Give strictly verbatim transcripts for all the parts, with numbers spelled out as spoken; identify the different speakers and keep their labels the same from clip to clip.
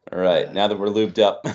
Speaker 1: All right, now that we're lubed up,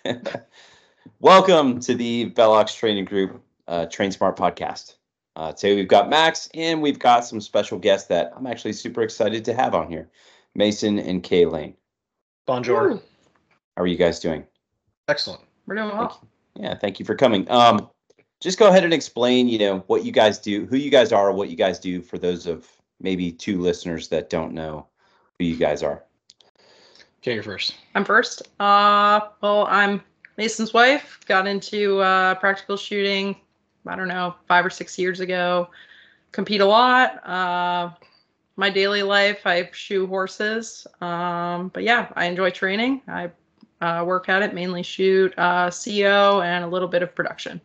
Speaker 1: welcome to the Bellox Training Group uh, Train Smart podcast. Uh, today we've got Max and we've got some special guests that I'm actually super excited to have on here, Mason and Kay Lane.
Speaker 2: Bonjour.
Speaker 1: How are you guys doing?
Speaker 2: Excellent.
Speaker 3: We're doing well.
Speaker 1: Thank yeah, thank you for coming. Um, just go ahead and explain, you know, what you guys do, who you guys are, what you guys do for those of maybe two listeners that don't know who you guys are.
Speaker 2: Okay, you're first.
Speaker 3: I'm first. Uh, well, I'm Mason's wife. Got into uh, practical shooting, I don't know, five or six years ago. Compete a lot. Uh, my daily life, I shoe horses. Um, but yeah, I enjoy training. I uh, work at it, mainly shoot, uh, C O, and a little bit of production.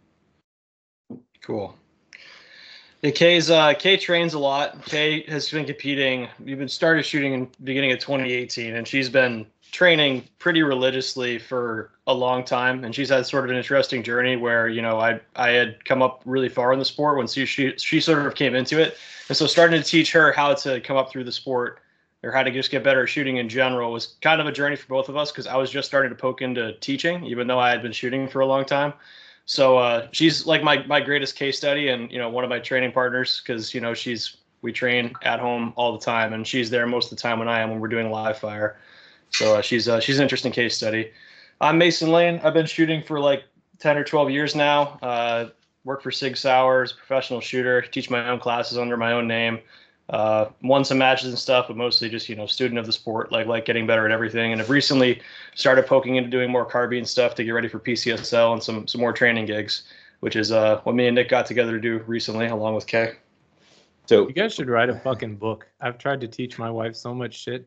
Speaker 2: Cool. Yeah, Kay's uh, Kay trains a lot. Kay has been competing. We've been started shooting in the beginning of twenty eighteen, and she's been training pretty religiously for a long time. And she's had sort of an interesting journey where, you know, I I had come up really far in the sport when she she, she sort of came into it, and so starting to teach her how to come up through the sport or how to just get better at shooting in general was kind of a journey for both of us because I was just starting to poke into teaching, even though I had been shooting for a long time. So uh, she's like my my greatest case study, and you know one of my training partners because you know she's we train at home all the time, and she's there most of the time when I am when we're doing live fire. So uh, she's uh, she's an interesting case study. I'm Mason Lane. I've been shooting for like ten or twelve years now. Uh, work for Sig Sauer, professional shooter. Teach my own classes under my own name. Uh, won some matches and stuff, but mostly just, you know, student of the sport, like like getting better at everything. And I've recently started poking into doing more carbine stuff to get ready for P C S L and some some more training gigs, which is uh, what me and Nick got together to do recently, along with Kay.
Speaker 4: So you guys should write a fucking book. I've tried to teach my wife so much shit.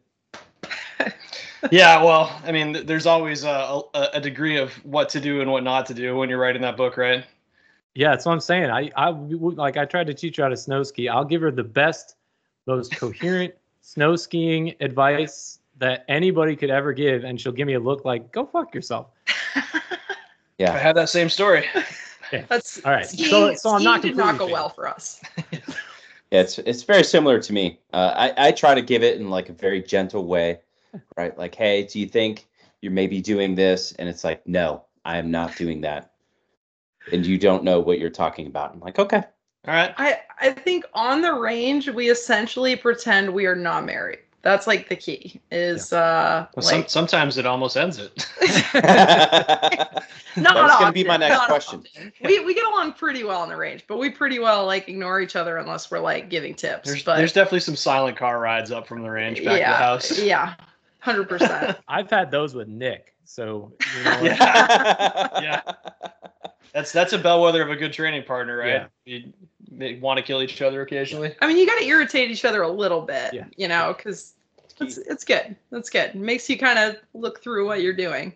Speaker 2: Yeah, well, I mean, there's always a, a, a degree of what to do and what not to do when you're writing that book, right?
Speaker 4: Yeah, that's what I'm saying. I, I like I tried to teach her how to snow ski. I'll give her the best, most coherent snow skiing advice that anybody could ever give, and she'll give me a look like, "Go fuck yourself."
Speaker 1: Yeah,
Speaker 2: I have that same story.
Speaker 4: Yeah.
Speaker 3: That's
Speaker 4: all right.
Speaker 3: Skiing,
Speaker 4: so, so I'm not
Speaker 3: did not go
Speaker 4: fair.
Speaker 3: well for us.
Speaker 1: Yeah, it's it's very similar to me. Uh, I I try to give it in like a very gentle way, right? Like, hey, do you think you're maybe doing this? And it's like, no, I am not doing that. And you don't know what you're talking about. I'm like, okay.
Speaker 2: All right.
Speaker 3: I, I think on the range, we essentially pretend we are not married. That's like the key is, yeah. uh,
Speaker 2: well,
Speaker 3: like,
Speaker 2: some, sometimes it almost ends it.
Speaker 3: Not
Speaker 1: That's going to
Speaker 3: often,
Speaker 1: be my next question.
Speaker 3: We we get along pretty well on the range, but we pretty well like ignore each other unless we're like giving tips.
Speaker 2: There's,
Speaker 3: but
Speaker 2: there's definitely some silent car rides up from the range back
Speaker 3: yeah,
Speaker 2: to the house.
Speaker 3: Yeah, one hundred percent.
Speaker 4: I've had those with Nick, so you know,
Speaker 2: yeah. yeah. That's that's a bellwether of a good training partner, right? Yeah. You, you want to kill each other occasionally.
Speaker 3: I mean, you got to irritate each other a little bit,
Speaker 4: yeah.
Speaker 3: you know, because it's it's good. That's good. It makes you kind of look through what you're doing.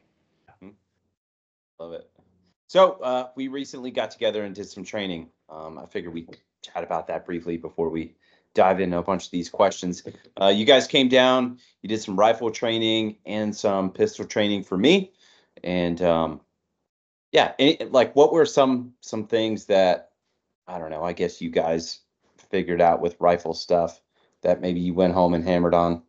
Speaker 1: Love it. So uh, we recently got together and did some training. Um, I figured we'd chat about that briefly before we dive into a bunch of these questions. Uh, you guys came down. You did some rifle training and some pistol training for me, and um, yeah, it, like what were some some things that, I don't know, I guess you guys figured out with rifle stuff that maybe you went home and hammered on?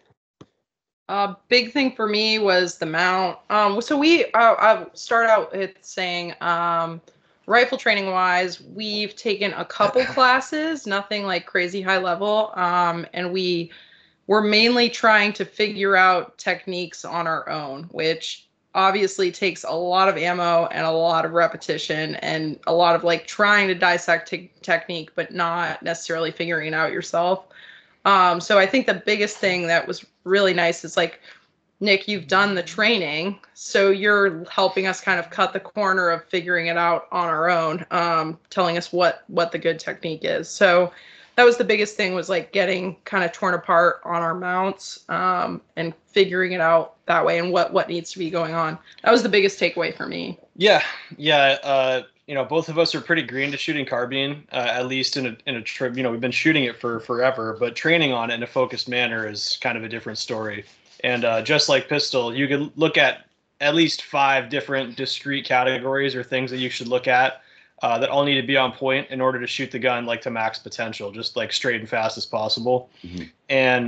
Speaker 3: A uh, big thing for me was the mount. Um, so we, uh, I'll start out with saying, um, rifle training wise, we've taken a couple classes, nothing like crazy high level. Um, and we were mainly trying to figure out techniques on our own, which obviously takes a lot of ammo and a lot of repetition and a lot of like trying to dissect te- technique, but not necessarily figuring it out yourself. Um, so I think the biggest thing that was really nice is like, Nick, you've done the training, so you're helping us kind of cut the corner of figuring it out on our own, um, telling us what, what the good technique is. So that was the biggest thing, was like getting kind of torn apart on our mounts, um, and figuring it out that way and what, what needs to be going on. That was the biggest takeaway for me.
Speaker 2: Yeah. Yeah. Uh, you know, both of us are pretty green to shooting carbine, uh, at least in a, in a trip, you know, we've been shooting it for forever, but training on it in a focused manner is kind of a different story. And uh, just like pistol, you could look at at least five different discrete categories or things that you should look at uh, that all need to be on point in order to shoot the gun like to max potential, just like straight and fast as possible. Mm-hmm. And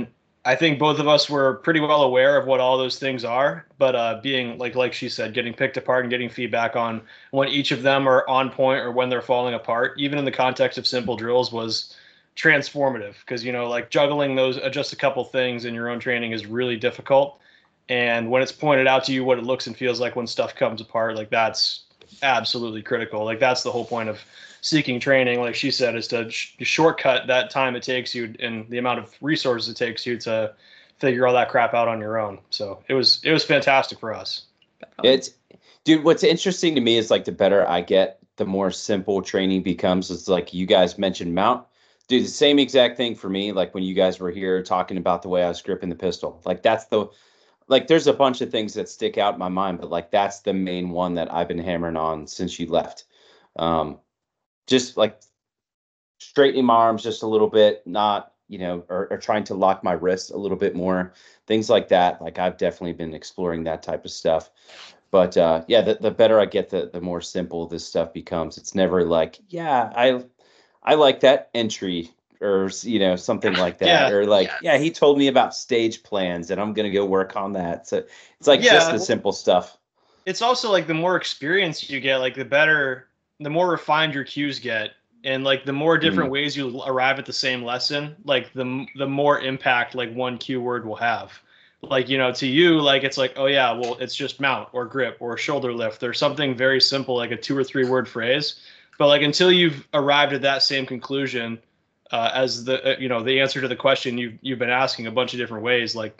Speaker 2: I think both of us were pretty well aware of what all those things are, but uh, being like like she said, getting picked apart and getting feedback on when each of them are on point or when they're falling apart, even in the context of simple drills, was transformative. Because, you know, like juggling those uh, just a couple things in your own training is really difficult. And when it's pointed out to you what it looks and feels like when stuff comes apart, like that's absolutely critical. Like that's the whole point of seeking training, like she said, is to sh- shortcut that time it takes you and the amount of resources it takes you to figure all that crap out on your own. So it was it was fantastic for us.
Speaker 1: It's, dude, what's interesting to me is like the better I get, the more simple training becomes. It's like you guys mentioned mount. Dude, the same exact thing for me. Like when you guys were here talking about the way I was gripping the pistol, like that's the, like there's a bunch of things that stick out in my mind, but like that's the main one that I've been hammering on since you left. Um, just like straightening my arms just a little bit, not, you know, or, or trying to lock my wrists a little bit more, things like that. Like I've definitely been exploring that type of stuff. But uh, yeah, the, the better I get, the, the more simple this stuff becomes. It's never like, yeah, I, I like that entry or, you know, something like that.
Speaker 2: Yeah.
Speaker 1: Or like,
Speaker 3: Yes.
Speaker 1: yeah, he told me about stage plans and I'm going to go work on that. So it's like
Speaker 2: Yeah.
Speaker 1: just the simple stuff.
Speaker 2: It's also like the more experience you get, like the better, the more refined your cues get. And like the more different
Speaker 1: Mm.
Speaker 2: ways you arrive at the same lesson, like the the more impact like one cue word will have. Like, you know, to you, like it's like, oh yeah, well, it's just mount or grip or shoulder lift or something very simple, like a two or three word phrase. But like until you've arrived at that same conclusion uh, as the uh, you know the answer to the question you've you've been asking a bunch of different ways, like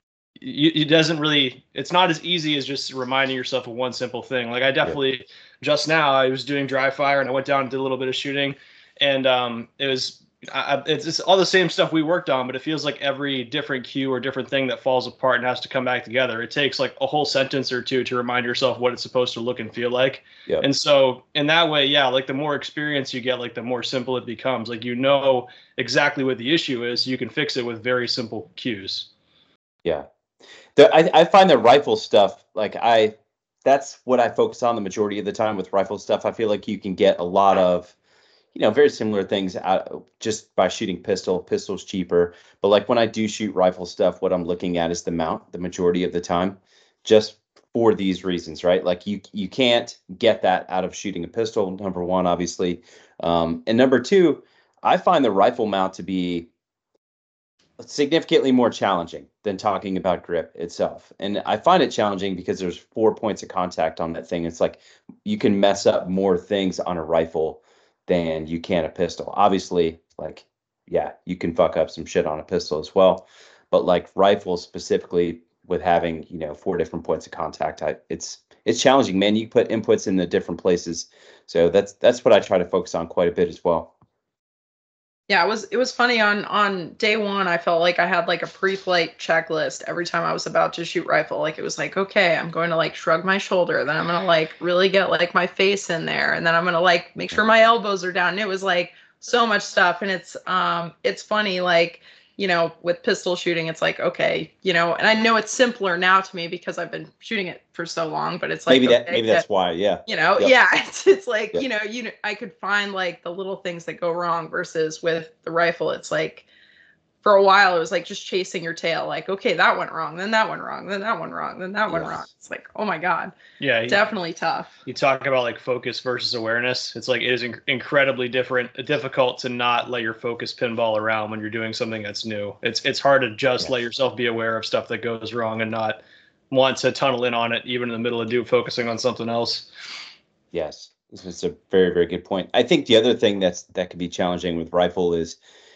Speaker 2: you, it doesn't really, it's not as easy as just reminding yourself of one simple thing. Like I definitely, yeah. just now I was doing dry fire and I went down and did a little bit of shooting, and um, it was, I, it's, it's all the same stuff we worked on, but it feels like every different cue or different thing that falls apart and has to come back together. It takes like a whole sentence or two to remind yourself what it's supposed to look and feel like.
Speaker 1: Yep.
Speaker 2: And so in that way, yeah, like the more experience you get, like the more simple it becomes. Like, you know exactly what the issue is. You can fix it with very simple cues.
Speaker 1: Yeah. The, I, I find the rifle stuff, like I, that's what I focus on the majority of the time with rifle stuff. I feel like you can get a lot of, you know, very similar things out just by shooting pistol. Pistol's cheaper. But like when I do shoot rifle stuff, what I'm looking at is the mount the majority of the time, just for these reasons, right? Like you, you can't get that out of shooting a pistol, number one, obviously. Um, and number two, I find the rifle mount to be significantly more challenging than talking about grip itself. And I find it challenging because there's four points of contact on that thing. It's like you can mess up more things on a rifle than you can a pistol. Obviously, like, yeah, you can fuck up some shit on a pistol as well. But like rifles specifically with having, you know, four different points of contact, I, it's it's challenging, man. You put inputs in the different places. So that's that's what I try to focus on quite a bit as well.
Speaker 3: Yeah, it was it was funny on on day one. I felt like I had like a pre-flight checklist every time I was about to shoot rifle. Like it was like, okay, I'm going to like shrug my shoulder, then I'm gonna like really get like my face in there, and then I'm gonna like make sure my elbows are down. And it was like so much stuff, and it's um it's funny like, you know, with pistol shooting, it's like, okay, you know, and I know it's simpler now to me because I've been shooting it for so long, but it's like,
Speaker 1: maybe that
Speaker 3: okay,
Speaker 1: maybe that's why, yeah.
Speaker 3: You know,
Speaker 1: Yep.
Speaker 3: yeah, it's it's like,
Speaker 1: Yep.
Speaker 3: you know, you know, I could find like the little things that go wrong versus with the rifle. It's like for a while it was like just chasing your tail, like, okay, that went wrong, then that went wrong, then that went wrong, then that went
Speaker 1: Yes.
Speaker 3: wrong. It's like, oh my God.
Speaker 2: Yeah, you,
Speaker 3: Definitely tough.
Speaker 2: you talk about like focus versus awareness. It's like it is inc- incredibly different, difficult to not let your focus pinball around when you're doing something that's new. It's it's hard to just
Speaker 1: Yes.
Speaker 2: let yourself be aware of stuff that goes wrong and not want to tunnel in on it, even in the middle of do focusing on something else.
Speaker 1: Yes, this is a very, very good point. I think the other thing that's that could be challenging with rifle is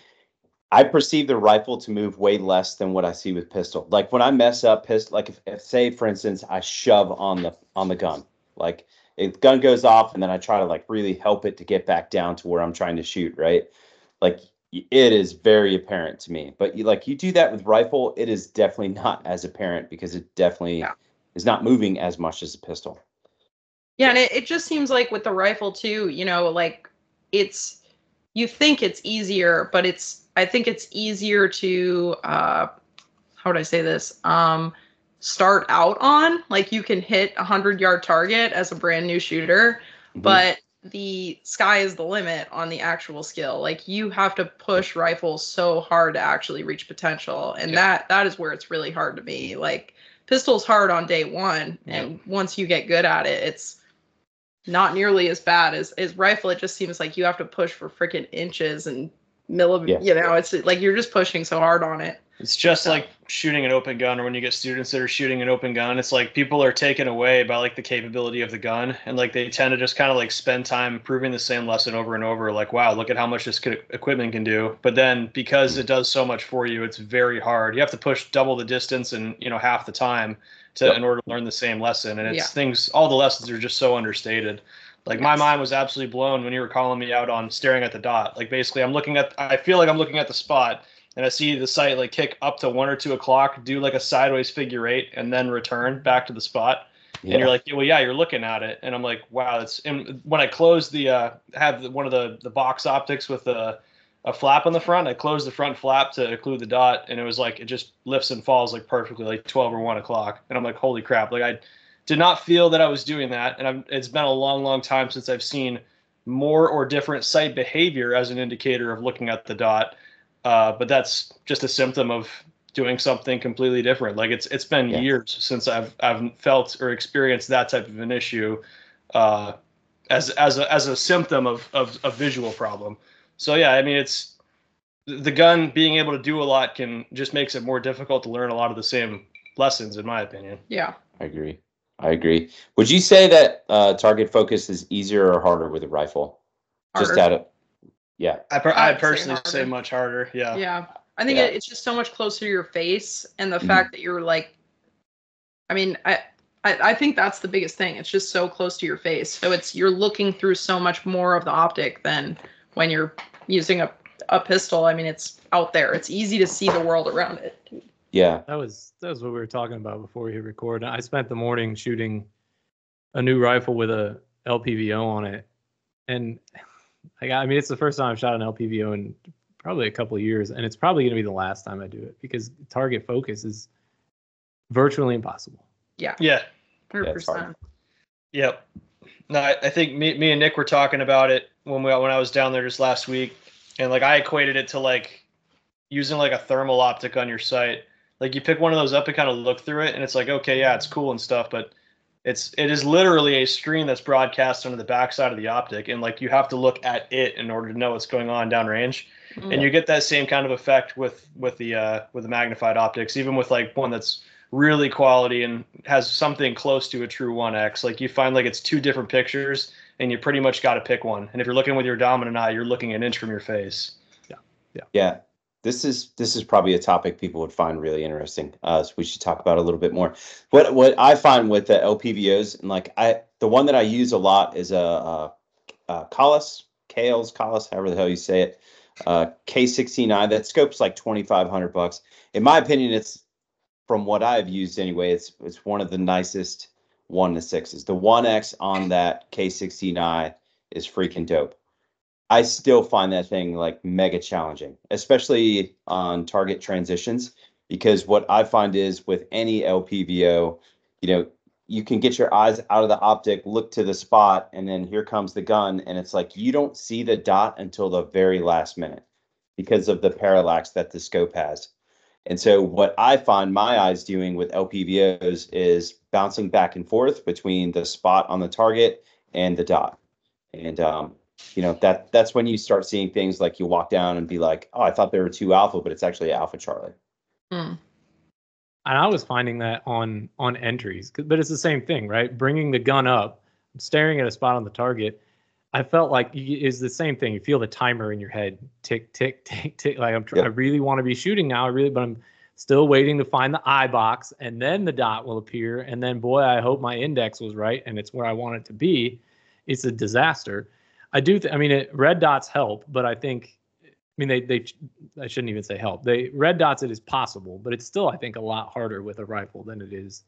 Speaker 1: I perceive the rifle to move way less than what I see with pistol. Like when I mess up pistol, like if, if say for instance I shove on the on the gun, like the gun goes off and then I try to like really help it to get back down to where I'm trying to shoot, right? Like it is very apparent to me. But you like you do that with rifle, it is definitely not as apparent because it definitely
Speaker 3: Yeah.
Speaker 1: is not moving as much as a pistol.
Speaker 3: Yeah, and it, it just seems like with the rifle too, you know, like it's, you think it's easier, but it's, I think it's easier to, uh, how would I say this? Um, start out on, like you can hit a hundred yard target as a brand new shooter,
Speaker 1: Mhm.
Speaker 3: but the sky is the limit on the actual skill. Like you have to push rifles so hard to actually reach potential, and
Speaker 2: Yeah.
Speaker 3: that that is where it's really hard to be. Like pistol's hard on day one, and once you get good at it, it's not nearly as bad as as rifle. It just seems like you have to push for freaking inches and millimeters.
Speaker 1: Yeah.
Speaker 3: You know, it's like you're just pushing so hard on it.
Speaker 2: It's just
Speaker 3: So-
Speaker 2: like shooting an open gun, or when you get students that are shooting an open gun, it's like people are taken away by like the capability of the gun, and like they tend to just kind of like spend time proving the same lesson over and over. Like, wow, look at how much this could, equipment can do. But then because it does so much for you, it's very hard. You have to push double the distance and you know half the time to
Speaker 1: Yep.
Speaker 2: in order to learn the same lesson. And it's
Speaker 3: Yeah.
Speaker 2: things. All the lessons are just so understated. Like my
Speaker 3: Yes.
Speaker 2: mind was absolutely blown when you were calling me out on staring at the dot. Like basically, I'm looking at. I feel like I'm looking at the spot. And I see the sight like kick up to one or two o'clock, do like a sideways figure eight, and then return back to the spot.
Speaker 1: Yeah.
Speaker 2: And you're like, well, yeah, you're looking at it. And I'm like, wow, it's. And when I close the, uh, have the, one of the the box optics with a, a flap on the front, I closed the front flap to include the dot, and it was like it just lifts and falls like perfectly, like twelve or one o'clock. And I'm like, holy crap! Like I did not feel that I was doing that, and I'm, it's been a long, long time since I've seen more or different sight behavior as an indicator of looking at the dot. Uh, but that's just a symptom of doing something completely different. Like it's it's been
Speaker 1: Yeah.
Speaker 2: years since I've I've felt or experienced that type of an issue uh, as as a as a symptom of of a visual problem. So yeah, I mean it's the gun being able to do a lot can just makes it more difficult to learn a lot of the same lessons, in my opinion.
Speaker 3: Yeah.
Speaker 1: I agree. I agree. Would you say that uh, target focus is easier or harder with a rifle? Just
Speaker 3: Harder.
Speaker 1: out of yeah.
Speaker 2: I per-
Speaker 3: I'd
Speaker 2: I'd
Speaker 3: say
Speaker 2: personally
Speaker 3: harder.
Speaker 2: say much harder. Yeah.
Speaker 3: Yeah. I think
Speaker 1: Yeah.
Speaker 3: it, it's just so much closer to your face, and the
Speaker 1: Mhm.
Speaker 3: fact that you're like, I mean, I, I I think that's the biggest thing. It's just so close to your face, so it's you're looking through so much more of the optic than when you're using a a pistol. I mean, it's out there. It's easy to see the world around it.
Speaker 1: Yeah.
Speaker 4: That was that was what we were talking about before we hit record. I spent the morning shooting a new rifle with a L P V O on it, and I got, I mean, it's the first time I've shot an L P V O in probably a couple of years, and it's probably going to be the last time I do it because target focus is virtually impossible.
Speaker 3: Yeah,
Speaker 2: Yeah.
Speaker 3: hundred
Speaker 1: Yeah, it's hard.
Speaker 3: percent.
Speaker 2: Yep. No, I, I think me, me and Nick were talking about it when we when I was down there just last week, and like I equated it to like using like a thermal optic on your sight. Like you pick one of those up and kind of look through it, and it's like, okay, yeah, it's cool and stuff, but it's it is literally a screen that's broadcast onto the backside of the optic, and like you have to look at it in order to know what's going on downrange.
Speaker 3: Mhm.
Speaker 2: And you get that same kind of effect with with the uh, with the magnified optics, even with like one that's really quality and has something close to a true one X. Like you find like it's two different pictures, and you pretty much got to pick one. And if you're looking with your dominant eye, you're looking an inch from your face.
Speaker 1: Yeah. This is this is probably a topic people would find really interesting. Uh, so we should talk about it a little bit more. What what I find with the L P V Os, and like I the one that I use a lot is a, a, a Collis, Kales, Collis, however the hell you say it, uh, K sixty-nine. That scope's like twenty-five hundred bucks. In my opinion, it's from what I've used anyway. It's it's one of the nicest one to sixes. The one X on that K sixty-nine is freaking dope. I still find that thing like mega challenging, especially on target transitions, because what I find is with any L P V O, you know, you can get your eyes out of the optic, look to the spot, and then here comes the gun. And it's like you don't see the dot until the very last minute because of the parallax that the scope has. And so what I find my eyes doing with L P V Os is bouncing back and forth between the spot on the target and the dot. And, um, you know, that that's when you start seeing things like you walk down and be like, oh, I thought there were two alpha, but it's actually Alpha Charlie.
Speaker 3: Mm.
Speaker 4: And I was finding that on on entries, 'cause- but it's the same thing, right? Bringing the gun up, staring at a spot on the target. I felt like is the same thing. You feel the timer in your head, tick, tick, tick, tick. Like I'm, tr-
Speaker 1: Yep.
Speaker 4: I really want to be shooting now. I really, but I'm still waiting to find the eye box, and then the dot will appear. And then, boy, I hope my index was right, and it's where I want it to be. It's a disaster. I do. Th- I mean, it, red dots help, but I think, I mean, they they. I shouldn't even say help. They red dots. It is possible, but it's still, I think, a lot harder with a rifle than it is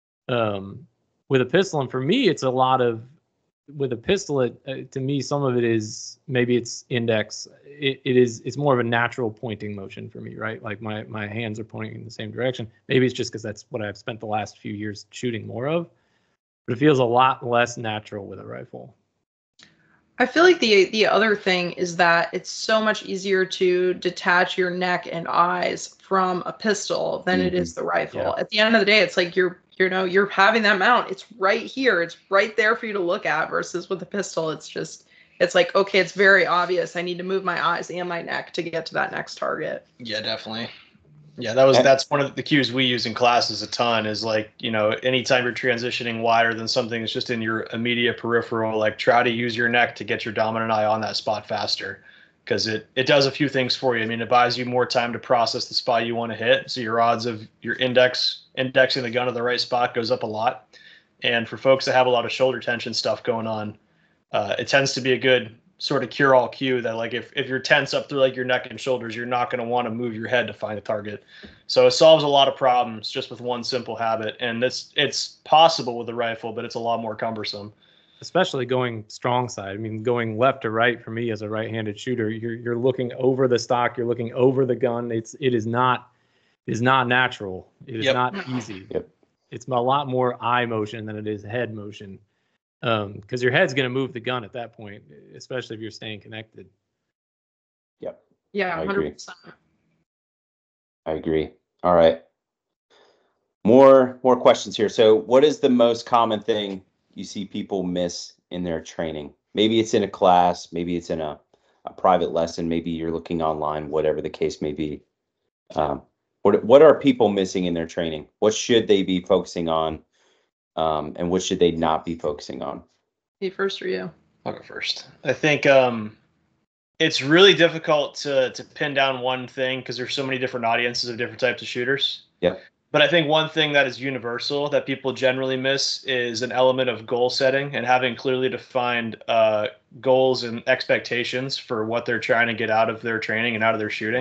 Speaker 4: um, with a pistol. And for me, it's a lot of. With a pistol, it, uh, to me, some of it is maybe it's index. It, it is it's more of a natural pointing motion for me, right? Like my my hands are pointing in the same direction. Maybe it's just because that's what I've spent the last few years shooting more of. But it feels a lot less natural with a rifle.
Speaker 3: I feel like the the other thing is that it's so much easier to detach your neck and eyes from a pistol than it is the rifle.
Speaker 4: Yeah.
Speaker 3: At the end of the day, it's like you're you know you're having that mount. It's right here. It's right there for you to look at. Versus with a pistol, it's just it's like, okay, it's very obvious. I need to move my eyes and my neck to get to that next target.
Speaker 2: Yeah, definitely. Yeah, that was
Speaker 1: And-
Speaker 2: that's one of the cues we use in classes a ton is like, you know, anytime you're transitioning wider than something that's just in your immediate peripheral, like try to use your neck to get your dominant eye on that spot faster. Because it, it does a few things for you. I mean, it buys you more time to process the spot you want to hit. So your odds of your index indexing the gun to the right spot goes up a lot. And for folks that have a lot of shoulder tension stuff going on, uh, it tends to be a good sort of cure-all cue that like if, if you're tense up through like your neck and shoulders, you're not going to want to move your head to find a target. So it solves a lot of problems just with one simple habit. And it's it's possible with a rifle, but it's a lot more cumbersome.
Speaker 4: Especially going strong side. I mean, going left to right for me as a right-handed shooter, you're you're looking over the stock, you're looking over the gun. It's it is not it is not natural. It is
Speaker 2: Yep.
Speaker 4: not easy.
Speaker 1: Yep.
Speaker 4: It's a lot more eye motion than it is head motion. Um, because your head's going to move the gun at that point, especially if you're staying connected.
Speaker 1: Yep.
Speaker 3: Yeah,
Speaker 1: I
Speaker 3: one
Speaker 1: agree.
Speaker 3: hundred percent.
Speaker 1: I agree. All right. More more questions here. So what is the most common thing you see people miss in their training? Maybe it's in a class, maybe it's in a, a private lesson, maybe you're looking online, whatever the case may be. Um, what what are people missing in their training? What should they be focusing on? Um, and what should they not be focusing on?
Speaker 3: Me first or you?
Speaker 2: I'll go first. I think um, it's really difficult to to pin down one thing because there's so many different audiences of different types of shooters.
Speaker 1: Yeah.
Speaker 2: But I think one thing that is universal that people generally miss is an element of goal setting and having clearly defined uh, goals and expectations for what they're trying to get out of their training and out of their shooting.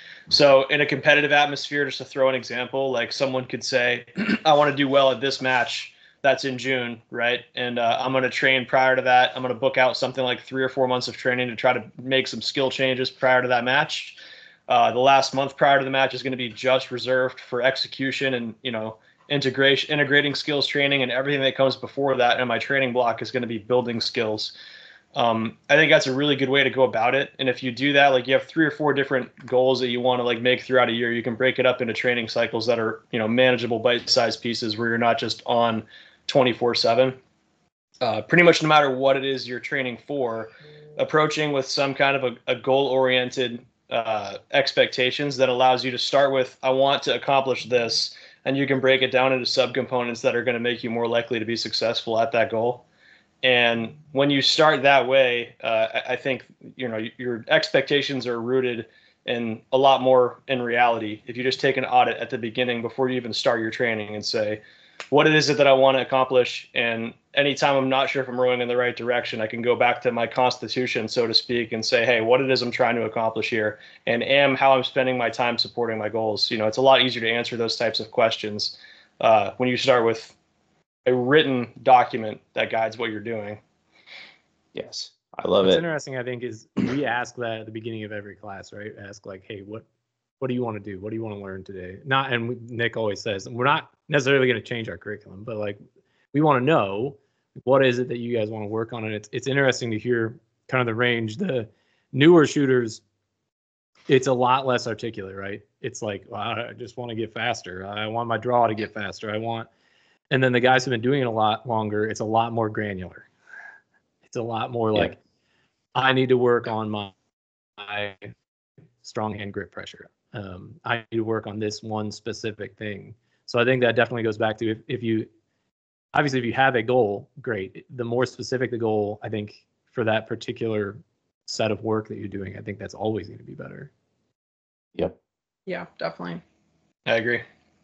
Speaker 2: So in a competitive atmosphere, just to throw an example, like someone could say, I want to do well at this match that's in June, right? And uh, I'm going to train prior to that. I'm going to book out something like three or four months of training to try to make some skill changes prior to that match. Uh, the last month prior to the match is going to be just reserved for execution and, you know, integration, integrating skills training, and everything that comes before that. And my training block is going to be building skills. Um, I think that's a really good way to go about it. And if you do that, like you have three or four different goals that you want to like make throughout a year, you can break it up into training cycles that are, you know, manageable bite-sized pieces where you're not just on twenty-four seven. Uh, pretty much no matter what it is you're training for, approaching with some kind of a, a goal-oriented uh, expectations that allows you to start with, I want to accomplish this, and you can break it down into subcomponents that are going to make you more likely to be successful at that goal. And when you start that way, uh, I, I think, you know, your expectations are rooted in a lot more in reality. If you just take an audit at the beginning before you even start your training and say, what it is it that I want to accomplish? And anytime I'm not sure if I'm rowing in the right direction, I can go back to my constitution, so to speak, and say, hey, what it is I'm trying to accomplish here, and am how I'm spending my time supporting my goals. You know, it's a lot easier to answer those types of questions uh, when you start with a written document that guides what you're doing.
Speaker 1: Yes, I love
Speaker 4: What's
Speaker 1: it.
Speaker 4: interesting, I think, is we ask that at the beginning of every class, right? Ask like, hey, what what do you want to do? What do you want to learn today? Not, and we, Nick always says, we're not necessarily going to change our curriculum, but like we want to know what is it that you guys want to work on. And it's it's interesting to hear kind of the range. The newer shooters, it's a lot less articulate, right? It's like, well, I just want to get faster. I want my draw to get faster. I want, and then the guys who've been doing it a lot longer, it's a lot more granular. It's a lot more
Speaker 1: Yeah.
Speaker 4: like, I need to work on my, my strong hand grip pressure. Um, I need to work on this one specific thing. So I think that definitely goes back to if, if you, obviously, if you have a goal, great. The more specific the goal, I think for that particular set of work that you're doing, I think that's always going to be better.
Speaker 1: Yep.
Speaker 3: Yeah, definitely.
Speaker 2: I agree.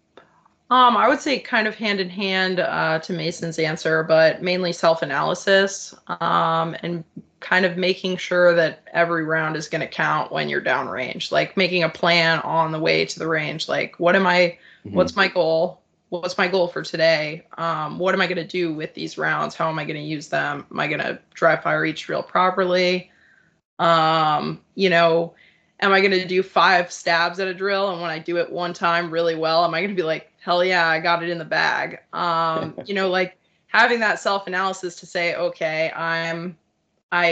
Speaker 3: Um, I would say kind of hand in hand uh, to Mason's answer, but mainly self-analysis um, and kind of making sure that every round is going to count when you're downrange. Like making a plan on the way to the range. Like, what am I?
Speaker 1: Mhm.
Speaker 3: What's my goal? What's my goal for today? Um, what am I going to do with these rounds? How am I going to use them? Am I going to dry fire each drill properly? Um, you know, am I going to do five stabs at a drill? And when I do it one time really well, am I going to be like, hell yeah, I got it in the bag? Um, you know, like having that self-analysis to say, okay, I'm, I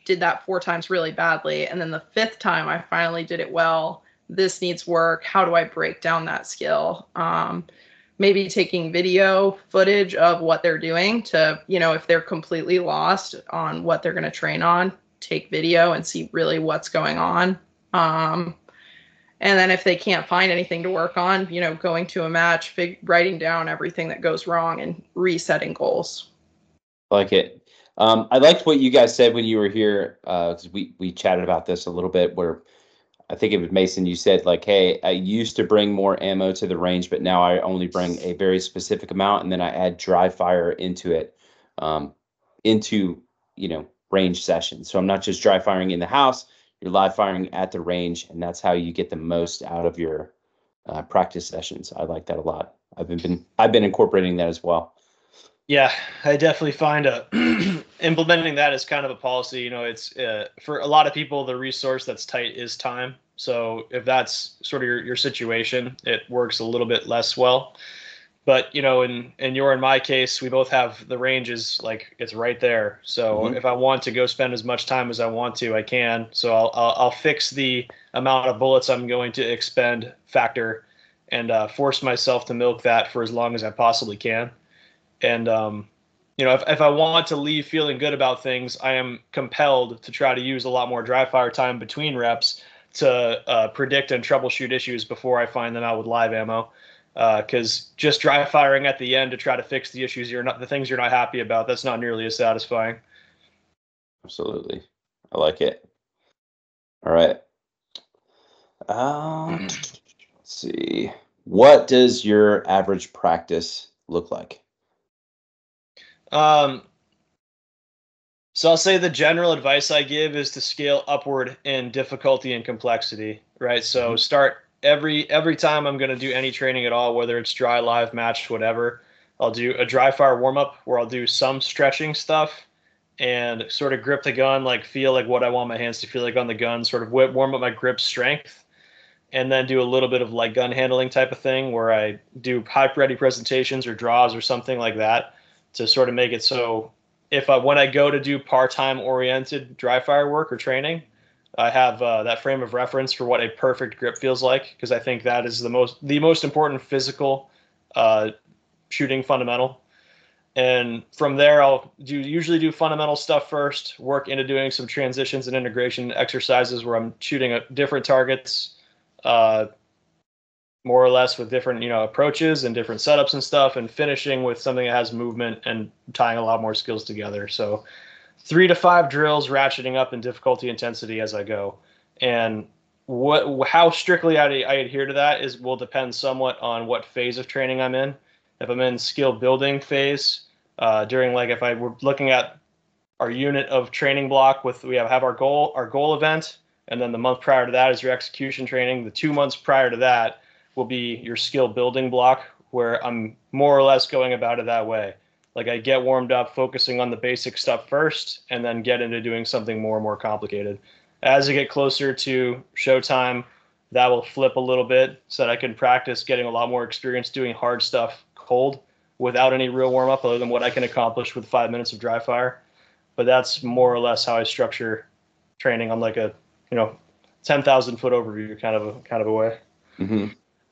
Speaker 3: did that four times really badly. And then the fifth time I finally did it well. This needs work. How do I break down that skill? Um, maybe taking video footage of what they're doing to, you know, if they're completely lost on what they're going to train on, take video and see really what's going on. Um, and then if they can't find anything to work on, you know, going to a match, fig- writing down everything that goes wrong and resetting goals.
Speaker 1: Like it. Um, I liked what you guys said when you were here, because uh, we, we chatted about this a little bit, where I think it was Mason, you said like, hey, I used to bring more ammo to the range, but now I only bring a very specific amount, and then I add dry fire into it, um, into, you know, range sessions. So I'm not just dry firing in the house, you're live firing at the range, and that's how you get the most out of your uh, practice sessions. I like that a lot. I've been, been I've been incorporating that as well.
Speaker 2: Yeah, I definitely find uh, implementing that as kind of a policy. You know, it's uh, for a lot of people, the resource that's tight is time. So if that's sort of your, your situation, it works a little bit less well. But, you know, in, in your and my case, we both have the ranges, like it's right there. So mm-hmm. if I want to go spend as much time as I want to, I can. So I'll, I'll, I'll fix the amount of bullets I'm going to expend factor and uh, force myself to milk that for as long as I possibly can. And, um, you know, if, if I want to leave feeling good about things, I am compelled to try to use a lot more dry fire time between reps to uh, predict and troubleshoot issues before I find them out with live ammo. Because uh, just dry firing at the end to try to fix the issues you're not, the things you're not happy about, that's not nearly as satisfying.
Speaker 1: Absolutely. I like it. All right. Um, let's see. What does your average practice look like?
Speaker 2: Um, so I'll say the general advice I give is to scale upward in difficulty and complexity, right? So mm-hmm. start every every time I'm going to do any training at all, whether it's dry, live, match, whatever, I'll do a dry fire warm-up where I'll do some stretching stuff and sort of grip the gun, like feel like what I want my hands to feel like on the gun, sort of warm up my grip strength, and then do a little bit of like gun handling type of thing where I do hype ready presentations or draws or something like that to sort of make it so if I, when I go to do part-time oriented dry fire work or training, I have uh, that frame of reference for what a perfect grip feels like, because I think that is the most the most important physical uh, shooting fundamental. And from there, I'll do usually do fundamental stuff first, work into doing some transitions and integration exercises where I'm shooting at different targets, uh, more or less with different, you know, approaches and different setups and stuff, and finishing with something that has movement and tying a lot more skills together. So three to five drills, ratcheting up in difficulty intensity as I go. And what, how strictly I, I adhere to that is will depend somewhat on what phase of training I'm in. If I'm in skill building phase, uh, during like if I were looking at our unit of training block with we have, have our goal, our goal event, and then the month prior to that is your execution training. The two months prior to that will be your skill building block, where I'm more or less going about it that way. Like I get warmed up, focusing on the basic stuff first, and then get into doing something more and more complicated. As I get closer to showtime, that will flip a little bit so that I can practice getting a lot more experience doing hard stuff cold without any real warm up other than what I can accomplish with five minutes of dry fire. But that's more or less how I structure training on like a, you know, ten thousand foot overview kind of a kind of a way.
Speaker 1: Mm-hmm.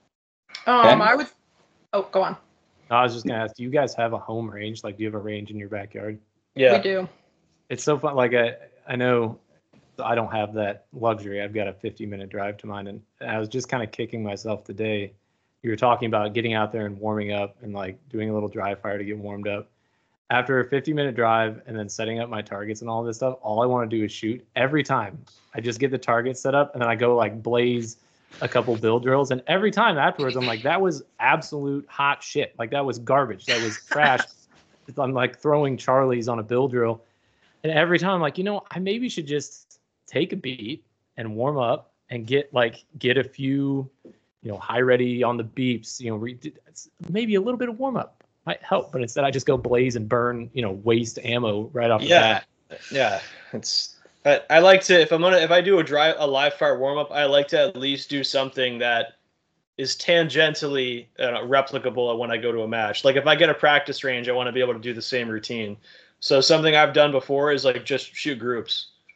Speaker 3: Um, I would, oh, go on.
Speaker 4: I was just gonna ask, do you guys have a home range? Like, do you have a range in your backyard?
Speaker 2: Yeah,
Speaker 3: we do.
Speaker 4: It's so fun. Like, I, I know I don't have that luxury. I've got a fifty minute drive to mine, and I was just kind of kicking myself today. You were talking about getting out there and warming up and like doing a little dry fire to get warmed up. After a fifty minute drive and then setting up my targets and all this stuff, all I want to do is shoot. Every time I just get the target set up and then I go like blaze a couple build drills, and every time afterwards I'm like, that was absolute hot shit. Like that was garbage. That was trash. I'm like throwing Charlies on a build drill, and every time I'm like, you know, I maybe should just take a beat and warm up and get like get a few, you know, high ready on the beeps, you know, re- maybe a little bit of warm up might help. But instead I just go blaze and burn, you know, waste ammo right off
Speaker 2: yeah.
Speaker 4: the bat.
Speaker 2: Yeah. It's, I, I like to, if I'm going to, if I do a dry, a live fire warm up, I like to at least do something that is tangentially uh, replicable when I go to a match. Like if I get a practice range, I want to be able to do the same routine. So something I've done before is like just shoot groups.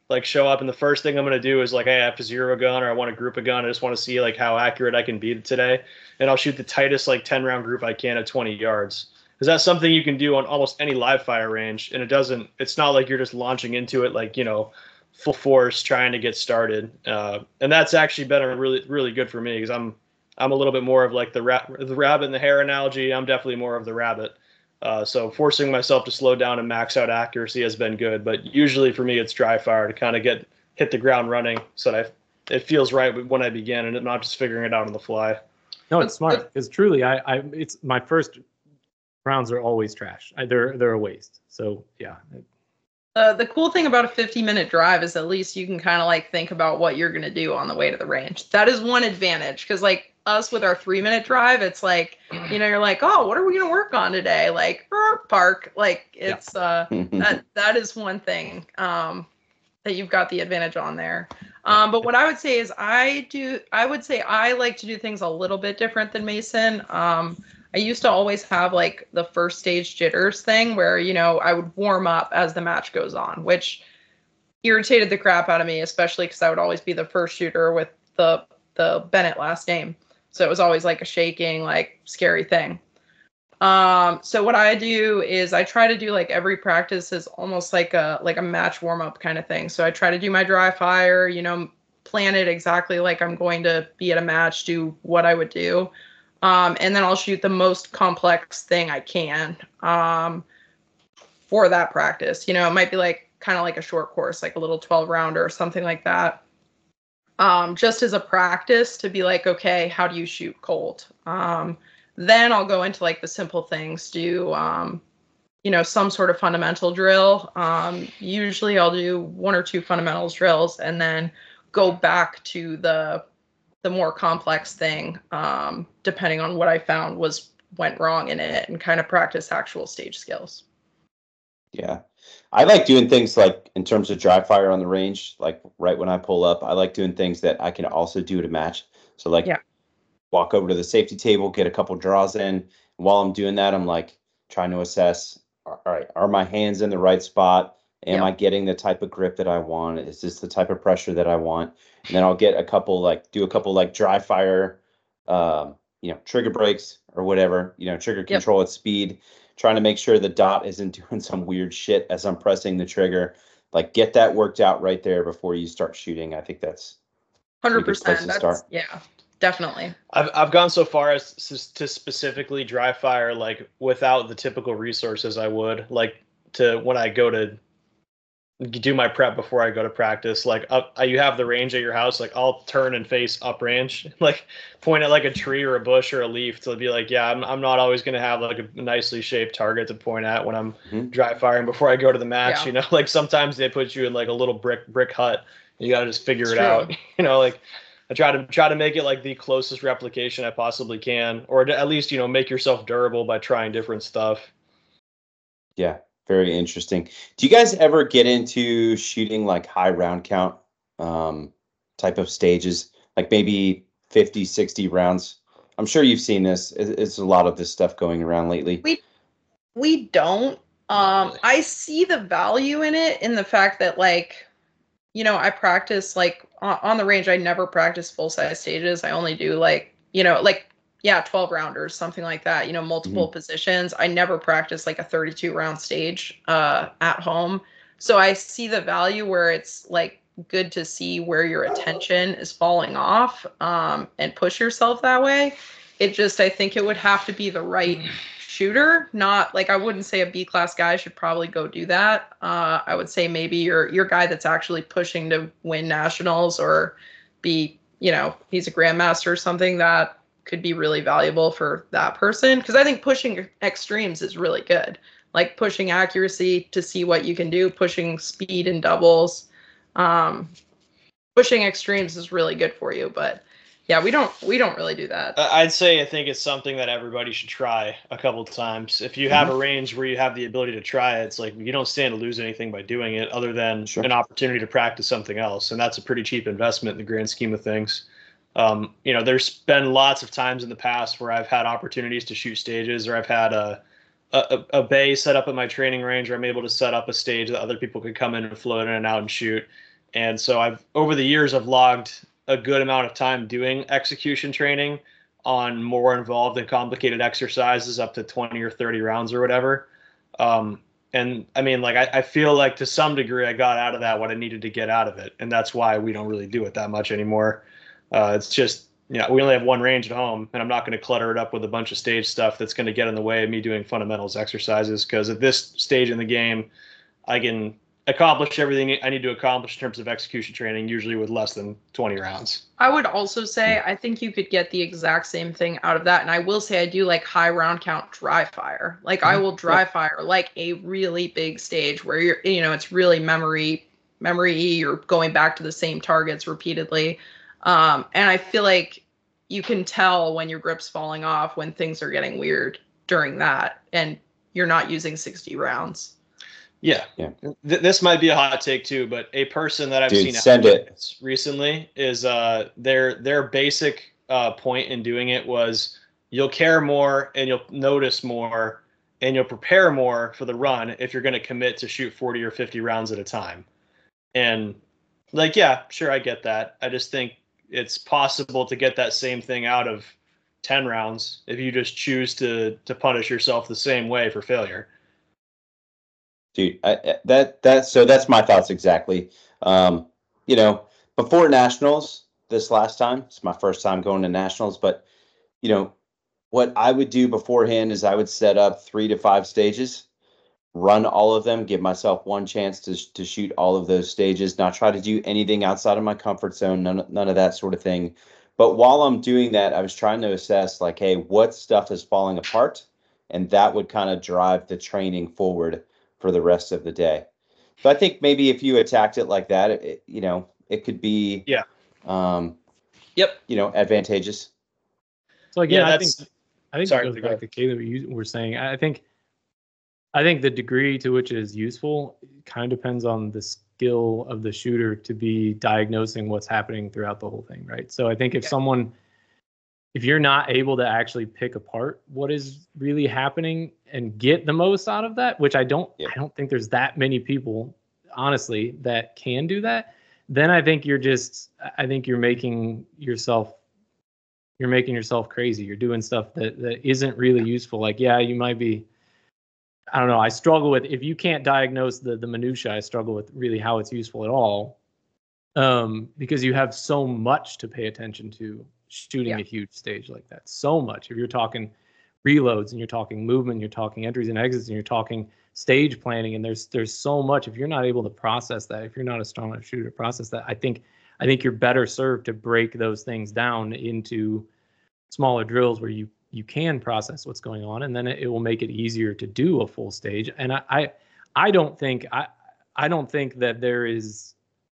Speaker 2: like show up and the first thing I'm going to do is like, hey, I have to zero a gun or I want to group a gun. I just want to see like how accurate I can be today. And I'll shoot the tightest like ten round group I can at twenty yards. Because that's something you can do on almost any live fire range. And it doesn't, it's not like you're just launching into it like, you know, full force trying to get started. Uh, and that's actually been a really, really good for me because I'm, I'm a little bit more of like the, ra- the rabbit and the hare analogy. I'm definitely more of the rabbit. Uh, so forcing myself to slow down and max out accuracy has been good, but usually for me it's dry fire to kind of get hit the ground running so that I, it feels right when I begin and I'm not just figuring it out on the fly.
Speaker 4: No, it's smart because truly, I, I, it's my first rounds are always trash. I, they're they're a waste. So yeah.
Speaker 3: Uh, the cool thing about a fifty minute drive is at least you can kind of like think about what you're gonna do on the way to the range. That is one advantage because like us with our three minute drive, it's like, you know, you're like, oh, what are we gonna work on today? Like er, park, like it's yeah. uh that that is one thing um that you've got the advantage on there. Um, but what I would say is I do I would say I like to do things a little bit different than Mason. Um, I used to always have like the first stage jitters thing where, you know, I would warm up as the match goes on, which irritated the crap out of me, especially because I would always be the first shooter with the the Bennett last name. So it was always like a shaking, like scary thing. Um, so what I do is I try to do like every practice is almost like a like a match warm up kind of thing. So I try to do my dry fire, you know, plan it exactly like I'm going to be at a match, do what I would do. Um, and then I'll shoot the most complex thing I can um, for that practice. You know, it might be like kind of like a short course, like a little twelve rounder or something like that. Um, just as a practice to be like, okay, how do you shoot cold? Um, then I'll go into like the simple things, do, um, you know, some sort of fundamental drill. Um, usually I'll do one or two fundamentals drills and then go back to the the more complex thing, um, depending on what I found was went wrong in it and kind of practice actual stage skills.
Speaker 1: Yeah. I like doing things like in terms of dry fire on the range, like right when I pull up, I like doing things that I can also do to match. So like yeah. walk over to the safety table, get a couple draws in. And while I'm doing that, I'm like trying to assess, all right, are my hands in the right spot? Am yeah. I getting the type of grip that I want? Is this the type of pressure that I want? And then I'll get a couple, like do a couple like dry fire, um, you know, trigger breaks or whatever, you know, trigger control yep. at speed, trying to make sure the dot isn't doing some weird shit as I'm pressing the trigger. Like get that worked out right there before you start shooting. I think that's
Speaker 3: one hundred percent. That's, start. Yeah, definitely.
Speaker 2: I've I've gone so far as to specifically dry fire like without the typical resources I would like to when I go to do my prep before I go to practice. Like up, you have the range at your house. Like I'll turn and face up range, like point at like a tree or a bush or a leaf to be like, yeah, I'm I'm not always gonna have like a nicely shaped target to point at when I'm mm-hmm. dry firing before I go to the match. Yeah. You know, like sometimes they put you in like a little brick brick hut. You got to just figure it's it true. out. You know, like I try to try to make it like the closest replication I possibly can, or at least you know make yourself durable by trying different stuff.
Speaker 1: Yeah. Very interesting. Do you guys ever get into shooting like high round count um, type of stages, like maybe fifty, sixty rounds? I'm sure you've seen this. It's a lot of this stuff going around lately.
Speaker 3: We we don't. Um, really. I see the value in it in the fact that like, you know, I practice like on, on the range. I never practice full size stages. I only do like, you know, like. Yeah, twelve rounders, something like that, you know, multiple mm-hmm. positions. I never practice like a thirty-two round stage uh, at home. So I see the value where it's like good to see where your attention is falling off um, and push yourself that way. It just, I think it would have to be the right shooter, not like I wouldn't say a B class guy should probably go do that. Uh, I would say maybe your your guy that's actually pushing to win nationals or be, you know, he's a grandmaster or something that could be really valuable for that person. Because I think pushing extremes is really good. Like pushing accuracy to see what you can do, pushing speed and doubles. Um, pushing extremes is really good for you. But yeah, we don't we don't really do that.
Speaker 2: I'd say I think it's something that everybody should try a couple of times. If you have mm-hmm. a range where you have the ability to try it, it's like you don't stand to lose anything by doing it other than sure. an opportunity to practice something else. And that's a pretty cheap investment in the grand scheme of things. Um, you know, there's been lots of times in the past where I've had opportunities to shoot stages, or I've had a, a, a bay set up at my training range where I'm able to set up a stage that other people could come in and float in and out and shoot. And so I've over the years I've logged a good amount of time doing execution training on more involved and complicated exercises up to twenty or thirty rounds or whatever. Um, and I mean, like, I, I feel like to some degree I got out of that what I needed to get out of it. And that's why we don't really do it that much anymore. Uh, it's just, you know, we only have one range at home, and I'm not going to clutter it up with a bunch of stage stuff that's going to get in the way of me doing fundamentals exercises. Because at this stage in the game, I can accomplish everything I need to accomplish in terms of execution training, usually with less than twenty rounds.
Speaker 3: I would also say I think you could get the exact same thing out of that. And I will say I do like high round count dry fire. Like I will dry yeah. fire like a really big stage where you're, you know, it's really memory, memory, you're going back to the same targets repeatedly. Um, and I feel like you can tell when your grip's falling off, when things are getting weird during that, and you're not using sixty rounds.
Speaker 2: Yeah, yeah. Th- this might be a hot take too, but a person that I've
Speaker 1: Dude,
Speaker 2: seen
Speaker 1: send it
Speaker 2: recently is uh their their basic uh point in doing it was you'll care more and you'll notice more and you'll prepare more for the run if you're going to commit to shoot forty or fifty rounds at a time. And like, yeah, sure, I get that. I just think it's possible to get that same thing out of ten rounds if you just choose to to punish yourself the same way for failure.
Speaker 1: Dude, I, that that so that's my thoughts exactly. Um, you know, before nationals this last time, it's my first time going to nationals, but you know, what I would do beforehand is I would set up three to five stages, run all of them, give myself one chance to to shoot all of those stages, not try to do anything outside of my comfort zone, none none of that sort of thing. But while I'm doing that, I was trying to assess like, hey, what stuff is falling apart, and that would kind of drive the training forward for the rest of the day. So I think maybe if you attacked it like that, it, you know, it could be,
Speaker 2: yeah,
Speaker 1: um,
Speaker 2: yep,
Speaker 1: you know, advantageous.
Speaker 4: So again,
Speaker 2: yeah,
Speaker 4: I think I think sorry, it goes back to Caleb. You were saying, I think, I think the degree to which it is useful kind of depends on the skill of the shooter to be diagnosing what's happening throughout the whole thing, right? So I think if yeah. someone if you're not able to actually pick apart what is really happening and get the most out of that, which I don't, yeah. I don't think there's that many people, honestly, that can do that, then I think you're just, I think you're making yourself, you're making yourself crazy. You're doing stuff that, that isn't really useful. Like, yeah, you might be, I don't know. I struggle with, if you can't diagnose the, the minutia, I struggle with really how it's useful at all. Um, because you have so much to pay attention to shooting yeah. a huge stage like that. So much. If you're talking reloads and you're talking movement, you're talking entries and exits, and you're talking stage planning, and there's there's so much. If you're not able to process that, if you're not a strong enough shooter to process that, I think I think you're better served to break those things down into smaller drills where you you can process what's going on, and then it, it will make it easier to do a full stage. And I I, I don't think I I don't think that there is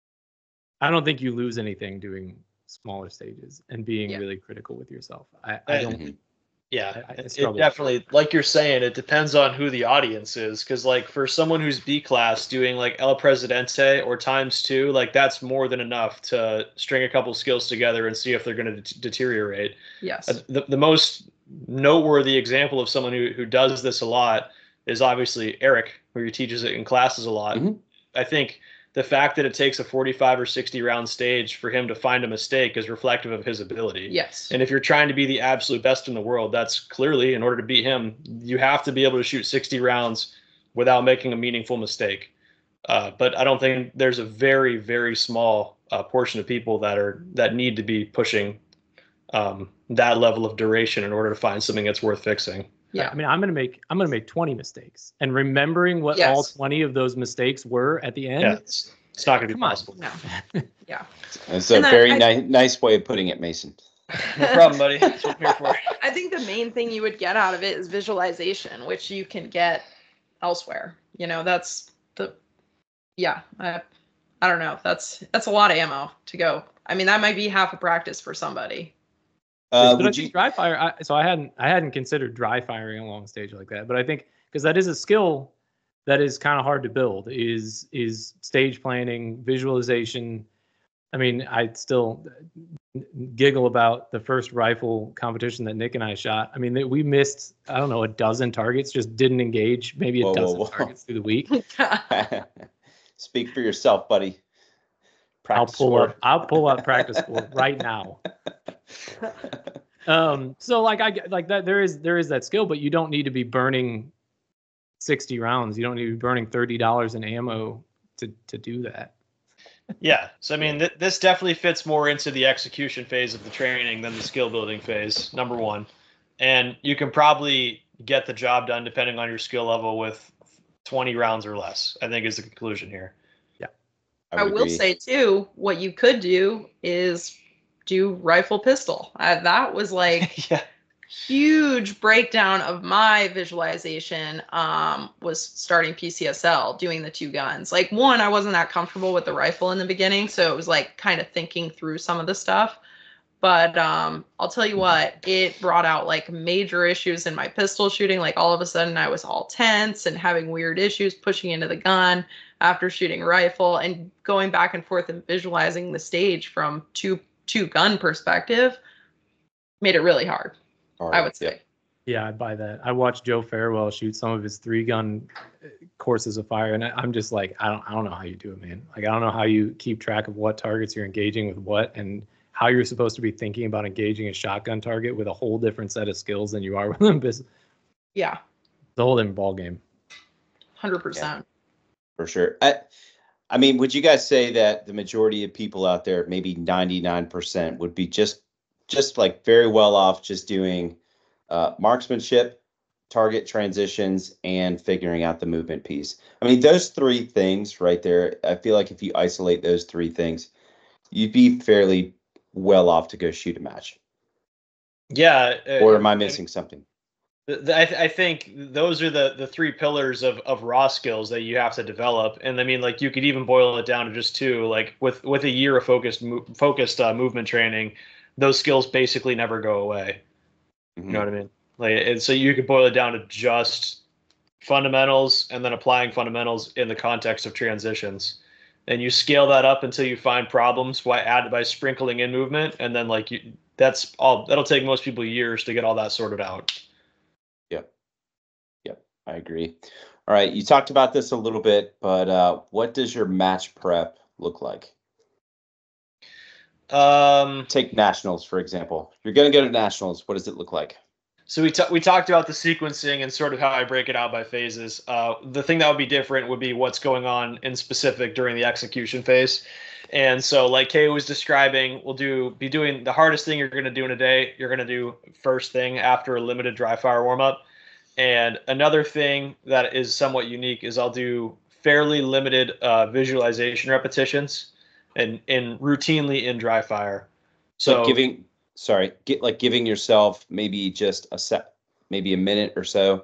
Speaker 4: I don't think you lose anything doing smaller stages and being yeah. really critical with yourself. I, I don't.
Speaker 2: Yeah,
Speaker 4: I, I
Speaker 2: it definitely, like you're saying, it depends on who the audience is. Because like for someone who's B class doing like El Presidente or times two, like that's more than enough to string a couple skills together and see if they're going to de- deteriorate.
Speaker 3: Yes.
Speaker 2: Uh, the, the most noteworthy example of someone who, who does this a lot is obviously Eric, who he teaches it in classes a lot.
Speaker 1: Mm-hmm.
Speaker 2: I think the fact that it takes a forty-five or sixty round stage for him to find a mistake is reflective of his ability.
Speaker 3: Yes.
Speaker 2: And if you're trying to be the absolute best in the world, that's clearly, in order to beat him, you have to be able to shoot sixty rounds without making a meaningful mistake. Uh, but I don't think there's a very, very small uh, portion of people that are that need to be pushing um, that level of duration in order to find something that's worth fixing.
Speaker 3: Yeah.
Speaker 4: I mean, I'm gonna make I'm gonna make twenty mistakes, and remembering what
Speaker 3: yes.
Speaker 4: all twenty of those mistakes were at the end.
Speaker 2: Yeah, it's, it's not gonna be
Speaker 3: Come
Speaker 2: possible.
Speaker 3: On. No. Yeah.
Speaker 1: It's a very ni- nice way of putting it, Mason.
Speaker 2: No problem, buddy. That's what I'm here for.
Speaker 3: I think the main thing you would get out of it is visualization, which you can get elsewhere. You know, that's the yeah. I, I don't know. That's that's a lot of ammo to go. I mean, that might be half a practice for somebody.
Speaker 1: Uh,
Speaker 4: but
Speaker 1: would
Speaker 4: I
Speaker 1: you
Speaker 4: think dry fire? I, so I hadn't I hadn't considered dry firing along stage like that, but I think because that is a skill that is kind of hard to build. Is is stage planning, visualization. I mean, I still giggle about the first rifle competition that Nick and I shot. I mean, we missed I don't know a dozen targets, just didn't engage maybe a
Speaker 1: whoa,
Speaker 4: dozen
Speaker 1: whoa, whoa.
Speaker 4: targets through the week.
Speaker 1: Speak for yourself, buddy.
Speaker 4: I'll
Speaker 1: practice
Speaker 4: pull
Speaker 1: score.
Speaker 4: up. I'll pull up practice score right now. Um, so like I get- like that there is there is that skill, but you don't need to be burning sixty rounds. You don't need to be burning thirty dollars in ammo to to do that.
Speaker 2: Yeah. So, I mean, th- this definitely fits more into the execution phase of the training than the skill building phase, number one. And you can probably get the job done depending on your skill level with twenty rounds or less, I think is the conclusion here.
Speaker 4: Yeah.
Speaker 3: I,
Speaker 1: would
Speaker 3: will
Speaker 1: agree.
Speaker 3: say too, what you could do is do rifle pistol. Uh, that was like
Speaker 2: Yeah.
Speaker 3: huge breakdown of my visualization. Um, was starting P C S L, doing the two guns. Like one, I wasn't that comfortable with the rifle in the beginning, so it was like kind of thinking through some of the stuff. But um, I'll tell you what, it brought out like major issues in my pistol shooting. Like all of a sudden I was all tense and having weird issues pushing into the gun after shooting rifle, and going back and forth and visualizing the stage from two two gun perspective made it really hard,
Speaker 1: All
Speaker 3: I
Speaker 1: right,
Speaker 3: would say.
Speaker 4: Yeah, I buy that. I watched Joe Farewell shoot some of his three gun courses of fire, and I, I'm just like, I don't, I don't know how you do it, man. Like, I don't know how you keep track of what targets you're engaging with what, and how you're supposed to be thinking about engaging a shotgun target with a whole different set of skills than you are with them. It's
Speaker 3: Yeah,
Speaker 4: the whole different ball game.
Speaker 3: one hundred percent.
Speaker 1: For sure. I, I mean, would you guys say that the majority of people out there, maybe ninety-nine percent, would be just, just like very well off just doing uh, marksmanship, target transitions, and figuring out the movement piece? I mean, those three things right there, I feel like if you isolate those three things, you'd be fairly well off to go shoot a match.
Speaker 2: Yeah. uh,
Speaker 1: Or am I missing something?
Speaker 2: th- th- I, th- I think those are the, the three pillars of, of raw skills that you have to develop. And I mean, like you could even boil it down to just two, like with, with a year of focused, mo- focused uh, movement training, those skills basically never go away.
Speaker 1: Mhm.
Speaker 2: You know what I mean? Like, and so you could boil it down to just fundamentals and then applying fundamentals in the context of transitions. And you scale that up until you find problems by add by sprinkling in movement. And then like you, that's all, that'll take most people years to get all that sorted out.
Speaker 1: Yep. Yep. I agree. All right. You talked about this a little bit, but uh, what does your match prep look like?
Speaker 2: Um,
Speaker 1: Take nationals, for example. You're going to go to nationals. What does it look like?
Speaker 2: So we, t- we talked about the sequencing and sort of how I break it out by phases. Uh, the thing that would be different would be what's going on in specific during the execution phase. And so like Kay was describing, we'll do be doing the hardest thing you're going to do in a day. You're going to do first thing after a limited dry fire warm up. And another thing that is somewhat unique is I'll do fairly limited uh, visualization repetitions and, and routinely in dry fire. So
Speaker 1: like giving, sorry, get like giving yourself maybe just a set, maybe a minute or so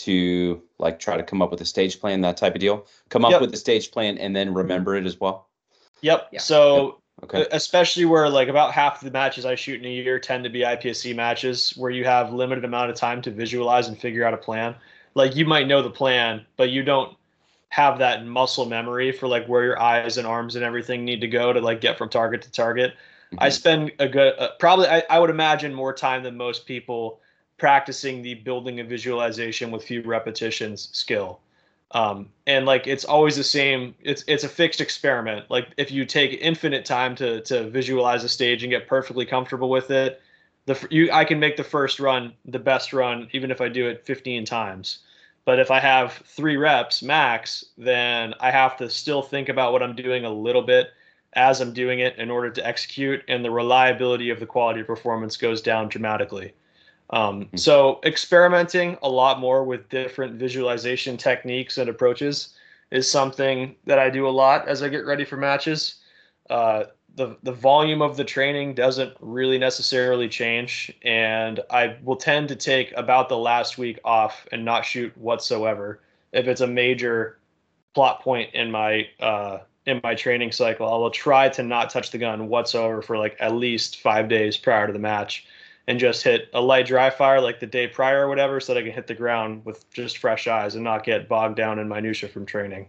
Speaker 1: to like try to come up with a stage plan, that type of deal. Come up
Speaker 2: Yep.
Speaker 1: with a stage plan and then remember it as well.
Speaker 2: Yep.
Speaker 3: Yeah.
Speaker 2: So
Speaker 1: Okay.
Speaker 2: especially where like about half the matches I shoot in a year tend to be I P S C matches where you have limited amount of time to visualize and figure out a plan. Like you might know the plan, but you don't have that muscle memory for like where your eyes and arms and everything need to go to like get from target to target. I
Speaker 1: Mhm.
Speaker 2: spend a good, uh, probably I, I would imagine more time than most people practicing the building a visualization with few repetitions skill. Um, and like it's always the same. It's it's a fixed experiment. Like if you take infinite time to to visualize a stage and get perfectly comfortable with it, the f- you I can make the first run the best run even if I do it fifteen times. But if I have three reps max, then I have to still think about what I'm doing a little bit as I'm doing it in order to execute, and the reliability of the quality of performance goes down dramatically. Um,
Speaker 1: Mhm.
Speaker 2: so experimenting a lot more with different visualization techniques and approaches is something that I do a lot as I get ready for matches. Uh, the the volume of the training doesn't really necessarily change, and I will tend to take about the last week off and not shoot whatsoever if it's a major plot point in my uh, in my training cycle. I will try to not touch the gun whatsoever for like at least five days prior to the match, and just hit a light dry fire like the day prior or whatever, so that I can hit the ground with just fresh eyes and not get bogged down in minutia from training.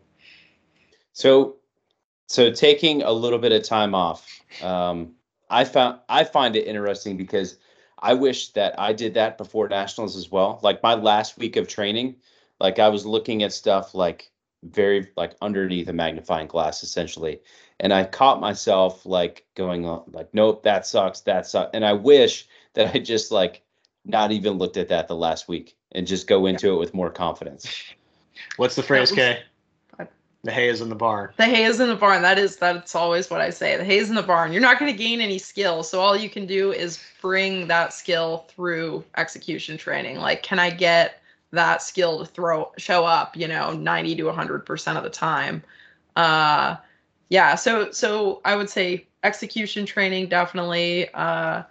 Speaker 1: So, so taking a little bit of time off, um, I found I find it interesting because I wish that I did that before nationals as well. Like my last week of training, like I was looking at stuff like very like underneath a magnifying glass essentially. And I caught myself like going on like, nope, that sucks, that sucks. And I wish that I just like not even looked at that the last week and just go into it with more confidence.
Speaker 2: What's the phrase,
Speaker 3: was-
Speaker 2: Kay? The hay is in the barn.
Speaker 3: The hay is in the barn. That is, that's always what I say. The hay is in the barn. You're not going to gain any skill. So all you can do is bring that skill through execution training. Like, can I get that skill to throw, show up, you know, ninety to one hundred percent of the time? Uh, yeah. So, so I would say execution training, definitely. Uh,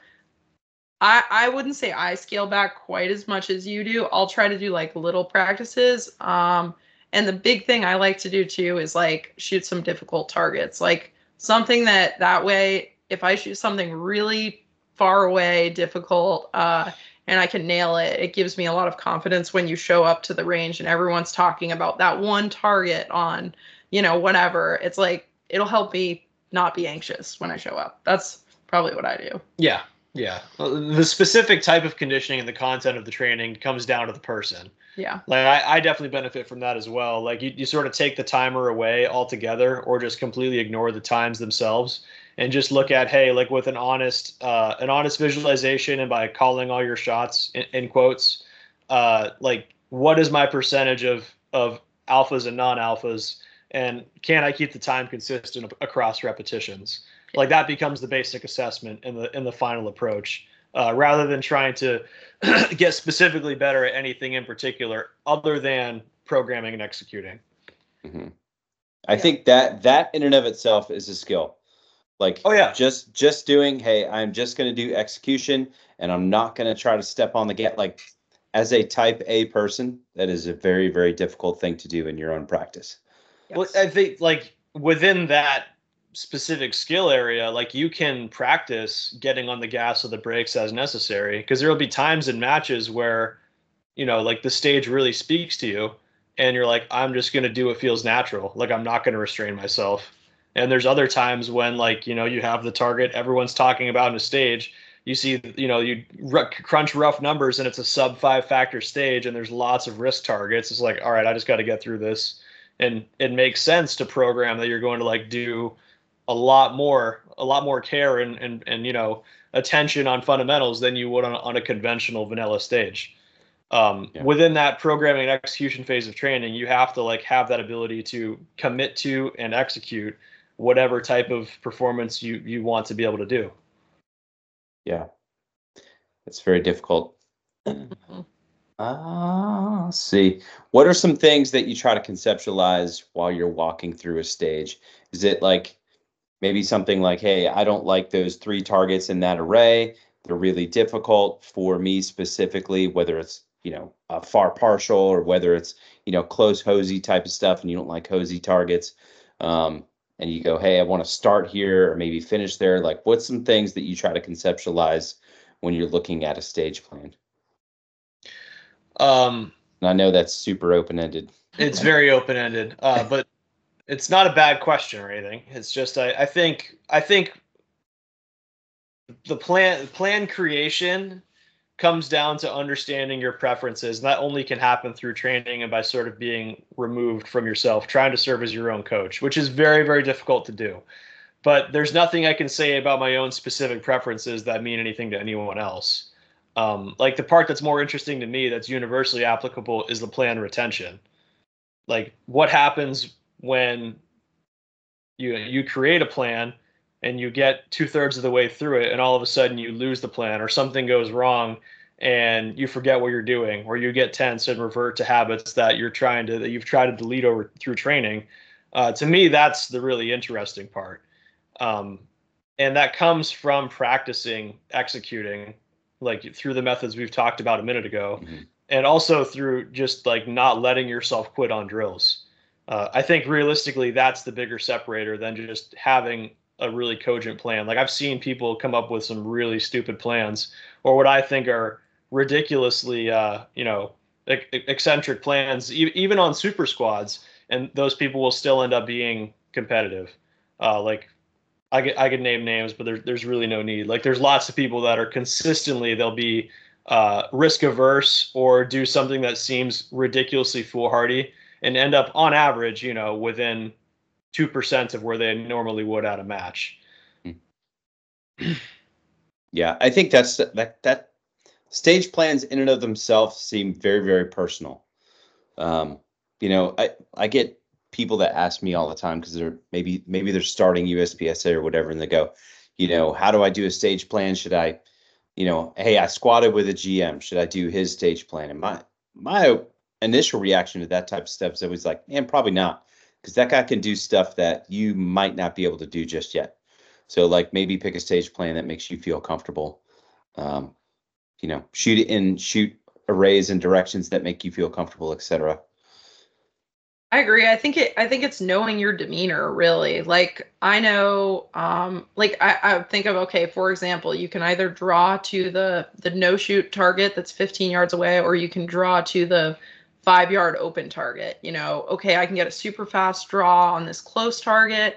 Speaker 3: I, I wouldn't say I scale back quite as much as you do. I'll try to do like little practices. Um, And the big thing I like to do too is like shoot some difficult targets, like something that that way, if I shoot something really far away, difficult, uh, and I can nail it, it gives me a lot of confidence when you show up to the range and everyone's talking about that one target on, you know, whatever. It's like, it'll help me not be anxious when I show up. That's probably what I do.
Speaker 2: Yeah. Yeah. Well, the specific type of conditioning and the content of the training comes down to the person.
Speaker 3: Yeah.
Speaker 2: Like I, I definitely benefit from that as well. Like you, you sort of take the timer away altogether or just completely ignore the times themselves and just look at, hey, like with an honest, uh, an honest visualization and by calling all your shots in, in quotes, uh, like what is my percentage of, of alphas and non-alphas, and can I keep the time consistent across repetitions? Like that becomes the basic assessment in the, in the final approach. Uh, rather than trying to get specifically better at anything in particular other than programming and executing.
Speaker 1: Mm-hmm. I yeah. think that that in and of itself is a skill. Like,
Speaker 2: oh yeah,
Speaker 1: just just doing, hey, I'm just going to do execution and I'm not going to try to step on the get. Like, as a type A person, that is a very, very difficult thing to do in your own practice.
Speaker 2: Yes. Well, I think like within that specific skill area, like you can practice getting on the gas or the brakes as necessary, because there will be times in matches where, you know, like the stage really speaks to you and you're like, I'm just going to do what feels natural. Like I'm not going to restrain myself. And there's other times when, like, you know, you have the target everyone's talking about in a stage, you see, you know, you r- crunch rough numbers and it's a sub five factor stage and there's lots of risk targets. It's like, all right, I just got to get through this. And it makes sense to program that you're going to like do a lot more, a lot more care and, and, and, you know, attention on fundamentals than you would on, on a conventional vanilla stage. Um, yeah. Within that programming and execution phase of training, you have to like have that ability to commit to and execute whatever type of performance you, you want to be able to do.
Speaker 1: Yeah. It's very difficult. Ah, uh, see. What are some things that you try to conceptualize while you're walking through a stage? Is it like, maybe something like, hey, I don't like those three targets in that array. They're really difficult for me specifically, whether it's, you know, a far partial or whether it's, you know, close hosey type of stuff and you don't like hosey targets. Um, and you go, hey, I want to start here or maybe finish there. Like, what's some things that you try to conceptualize when you're looking at a stage plan?
Speaker 2: Um,
Speaker 1: and I know that's super open-ended.
Speaker 2: It's very open-ended, uh, but it's not a bad question or anything. It's just I, I think I think the plan plan creation comes down to understanding your preferences, and that only can happen through training and by sort of being removed from yourself, trying to serve as your own coach, which is very, very difficult to do. But there's nothing I can say about my own specific preferences that mean anything to anyone else. Um, like the part that's more interesting to me that's universally applicable is the plan retention. Like what happens when you you create a plan and you get two thirds of the way through it and all of a sudden you lose the plan or something goes wrong and you forget what you're doing, or you get tense and revert to habits that you're trying to, that you've tried to delete over through training. Uh, to me, that's the really interesting part. Um, and that comes from practicing, executing, like through the methods we've talked about a minute ago, mm-hmm. and also through just like not letting yourself quit on drills. Uh, I think realistically, that's the bigger separator than just having a really cogent plan. Like I've seen people come up with some really stupid plans, or what I think are ridiculously, uh, you know, ec- eccentric plans, e- even on super squads, and those people will still end up being competitive. Uh, like I could, I could name names, but there's there's really no need. Like there's lots of people that are consistently, they'll be uh, risk averse or do something that seems ridiculously foolhardy, and end up on average, you know, within two percent of where they normally would at a match.
Speaker 1: Yeah, I think that's that that stage plans in and of themselves seem very, very personal. Um, you know, I I get people that ask me all the time because they're maybe maybe they're starting U S P S A or whatever, and they go, you know, how do I do a stage plan? Should I, you know, hey, I squatted with a G M. Should I do his stage plan? And my my initial reaction to that type of stuff is always like, man, probably not, because that guy can do stuff that you might not be able to do just yet. So like maybe pick a stage plan that makes you feel comfortable. Um, you know, shoot it in, shoot arrays and directions that make you feel comfortable, et cetera.
Speaker 3: I agree. I think it I think it's knowing your demeanor, really. Like I know um like I, I think of, okay, for example, you can either draw to the the no shoot target that's fifteen yards away, or you can draw to the five yard open target. You know, okay, I can get a super fast draw on this close target,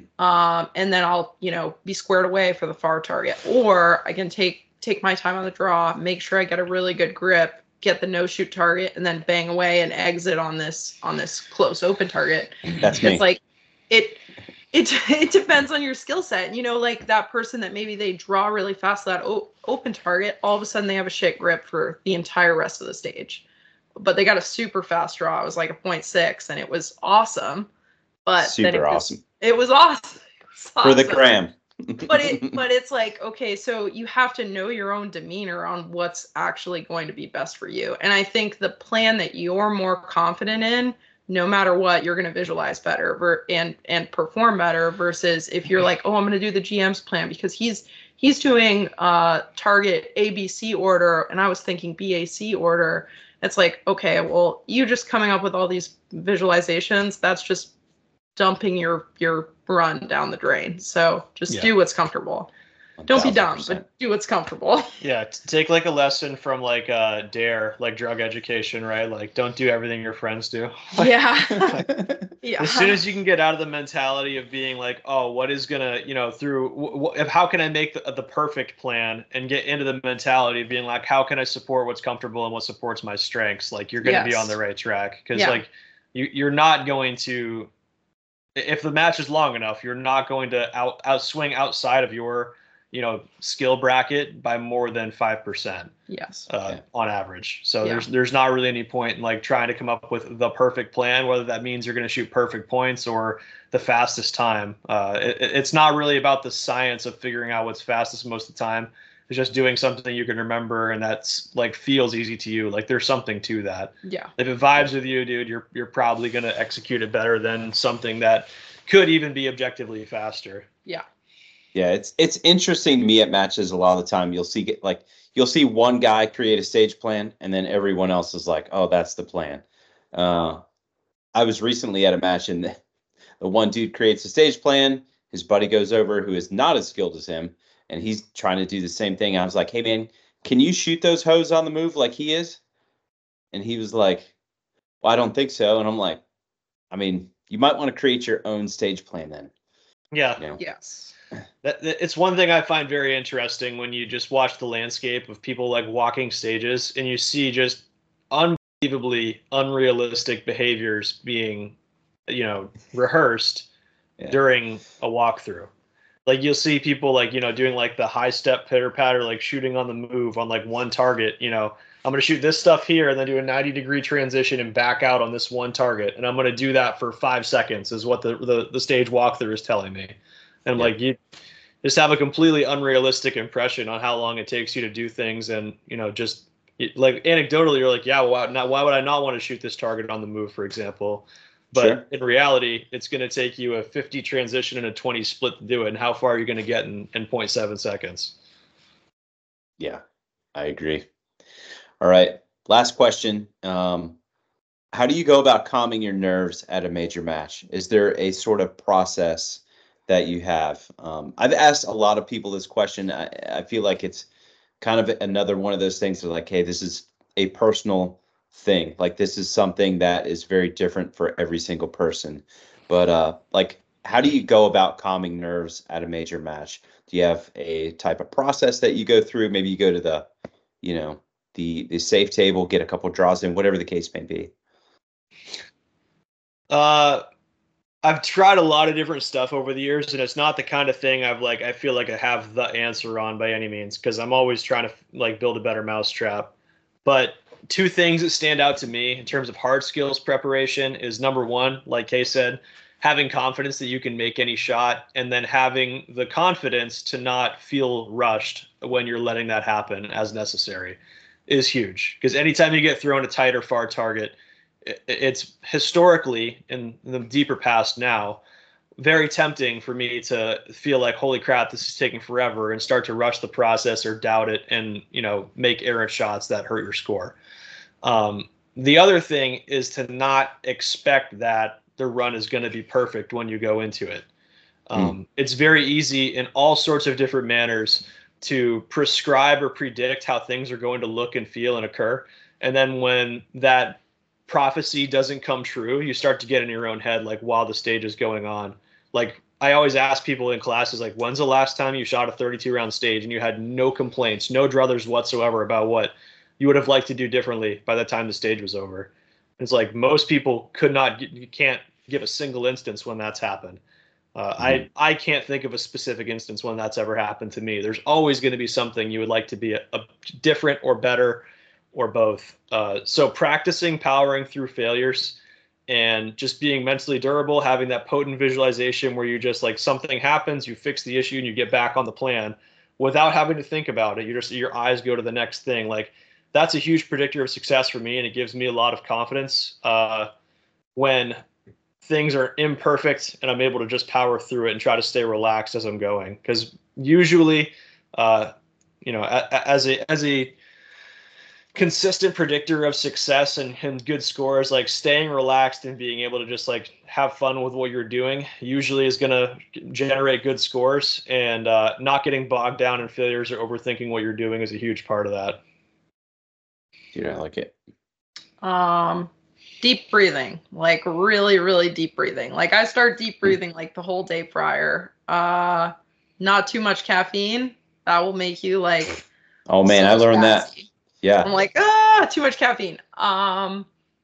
Speaker 3: um, and then I'll, you know, be squared away for the far target. Or I can take take my time on the draw, make sure I get a really good grip, get the no shoot target, and then bang away and exit on this on this close open target.
Speaker 1: That's me.
Speaker 3: It's like it it it depends on your skill set. You know, like that person that maybe they draw really fast that o- open target, all of a sudden they have a shit grip for the entire rest of the stage. But they got a super fast draw. It was like a point six, and it was awesome. But
Speaker 1: super
Speaker 3: then it was,
Speaker 1: awesome.
Speaker 3: It was awesome. It was awesome.
Speaker 1: For the gram.
Speaker 3: but it but it's like, okay, so you have to know your own demeanor on what's actually going to be best for you. And I think the plan that you're more confident in, no matter what, you're going to visualize better ver- and and perform better, versus if you're like, oh, I'm going to do the G M's plan because he's he's doing uh target A B C order and I was thinking B A C order. It's like, okay, well, you just coming up with all these visualizations, that's just dumping your your run down the drain. So just yeah. do what's comfortable. Don't be dumb, but do what's comfortable.
Speaker 2: Yeah, take like a lesson from like uh Dare, like drug education, right? Like don't do everything your friends do. Like,
Speaker 3: yeah.
Speaker 2: like,
Speaker 3: yeah.
Speaker 2: As soon as you can get out of the mentality of being like, oh, what is gonna, you know, through w- w- how can I make the, the perfect plan, and get into the mentality of being like, how can I support what's comfortable and what supports my strengths? Like you're gonna yes. be on the right track, because yeah. like you you're not going to, if the match is long enough, you're not going to out outswing outside of your, you know, skill bracket by more than five percent.
Speaker 3: Yes.
Speaker 2: Uh, yeah. On average. So
Speaker 3: yeah.
Speaker 2: there's there's not really any point in like trying to come up with the perfect plan, whether that means you're going to shoot perfect points or the fastest time. Uh, it, it's not really about the science of figuring out what's fastest most of the time. It's just doing something you can remember and that's like feels easy to you. Like there's something to that.
Speaker 3: Yeah.
Speaker 2: If it vibes with you, dude, you're you're probably going to execute it better than something that could even be objectively faster.
Speaker 3: Yeah.
Speaker 1: Yeah, it's it's interesting to me at matches a lot of the time. You'll see get like you'll see one guy create a stage plan, and then everyone else is like, "Oh, that's the plan." Uh, I was recently at a match, and the, the one dude creates a stage plan. His buddy goes over, who is not as skilled as him, and he's trying to do the same thing. I was like, "Hey, man, can you shoot those hoes on the move like he is?" And he was like, "Well, I don't think so." And I'm like, "I mean, you might want to create your own stage plan then."
Speaker 2: Yeah.
Speaker 1: You know?
Speaker 3: Yes.
Speaker 2: That, that it's one thing I find very interesting when you just watch the landscape of people like walking stages and you see just unbelievably unrealistic behaviors being, you know, rehearsed yeah. during a walkthrough. Like you'll see people like, you know, doing like the high step pitter patter, like shooting on the move on like one target. You know, I'm going to shoot this stuff here and then do a ninety degree transition and back out on this one target. And I'm going to do that for five seconds is what the, the, the stage walkthrough is telling me. And yeah. like you just have a completely unrealistic impression on how long it takes you to do things. And, you know, just like anecdotally, you're like, yeah, well, why, not, why would I not want to shoot this target on the move, for example? But sure. in reality, it's going to take you a fifty transition and a twenty split to do it. And how far are you going to get in, in zero point seven seconds?
Speaker 1: Yeah, I agree. All right. Last question. Um, how do you go about calming your nerves at a major match? Is there a sort of process that you have? Um, I've asked a lot of people this question. I, I feel like it's kind of another one of those things that like, hey, this is a personal thing. Like this is something that is very different for every single person. But uh, like, how do you go about calming nerves at a major match? Do you have a type of process that you go through? Maybe you go to the, you know, the the safe table, get a couple draws in, whatever the case may be.
Speaker 2: Uh, I've tried a lot of different stuff over the years, and it's not the kind of thing I've like, I feel like I have the answer on by any means, because I'm always trying to like build a better mousetrap. But two things that stand out to me in terms of hard skills preparation is number one, like Kay said, having confidence that you can make any shot, and then having the confidence to not feel rushed when you're letting that happen as necessary is huge. Because anytime you get thrown a tight or far target, it's historically in the deeper past now very tempting for me to feel like, holy crap, this is taking forever, and start to rush the process or doubt it and, you know, make errant shots that hurt your score. Um, the other thing is to not expect that the run is going to be perfect when you go into it. Um, mm. It's very easy in all sorts of different manners to prescribe or predict how things are going to look and feel and occur. And then when that prophecy doesn't come true, you start to get in your own head, like while the stage is going on. Like I always ask people in classes, like, when's the last time you shot a thirty-two round stage and you had no complaints, no druthers whatsoever about what you would have liked to do differently by the time the stage was over? It's like most people could not, you can't give a single instance when that's happened. Uh, mm-hmm. I, I can't think of a specific instance when that's ever happened to me. There's always going to be something you would like to be a, a different or better or both. Uh, so practicing powering through failures and just being mentally durable, having that potent visualization where you just like something happens, you fix the issue and you get back on the plan without having to think about it. You just, your eyes go to the next thing. Like that's a huge predictor of success for me. And it gives me a lot of confidence uh, when things are imperfect and I'm able to just power through it and try to stay relaxed as I'm going. Cause usually, uh, you know, a, as a, as a, consistent predictor of success and, and good scores, like staying relaxed and being able to just like have fun with what you're doing usually is going to generate good scores, and uh, not getting bogged down in failures or overthinking what you're doing is a huge part of that.
Speaker 1: Dude, I like it.
Speaker 3: Um, deep breathing, like really, really deep breathing. Like I start deep breathing like the whole day prior. Uh, not too much caffeine. That will make you like.
Speaker 1: Oh man, so I learned gassy. that. Yeah.
Speaker 3: I'm like, ah, too much caffeine. Um,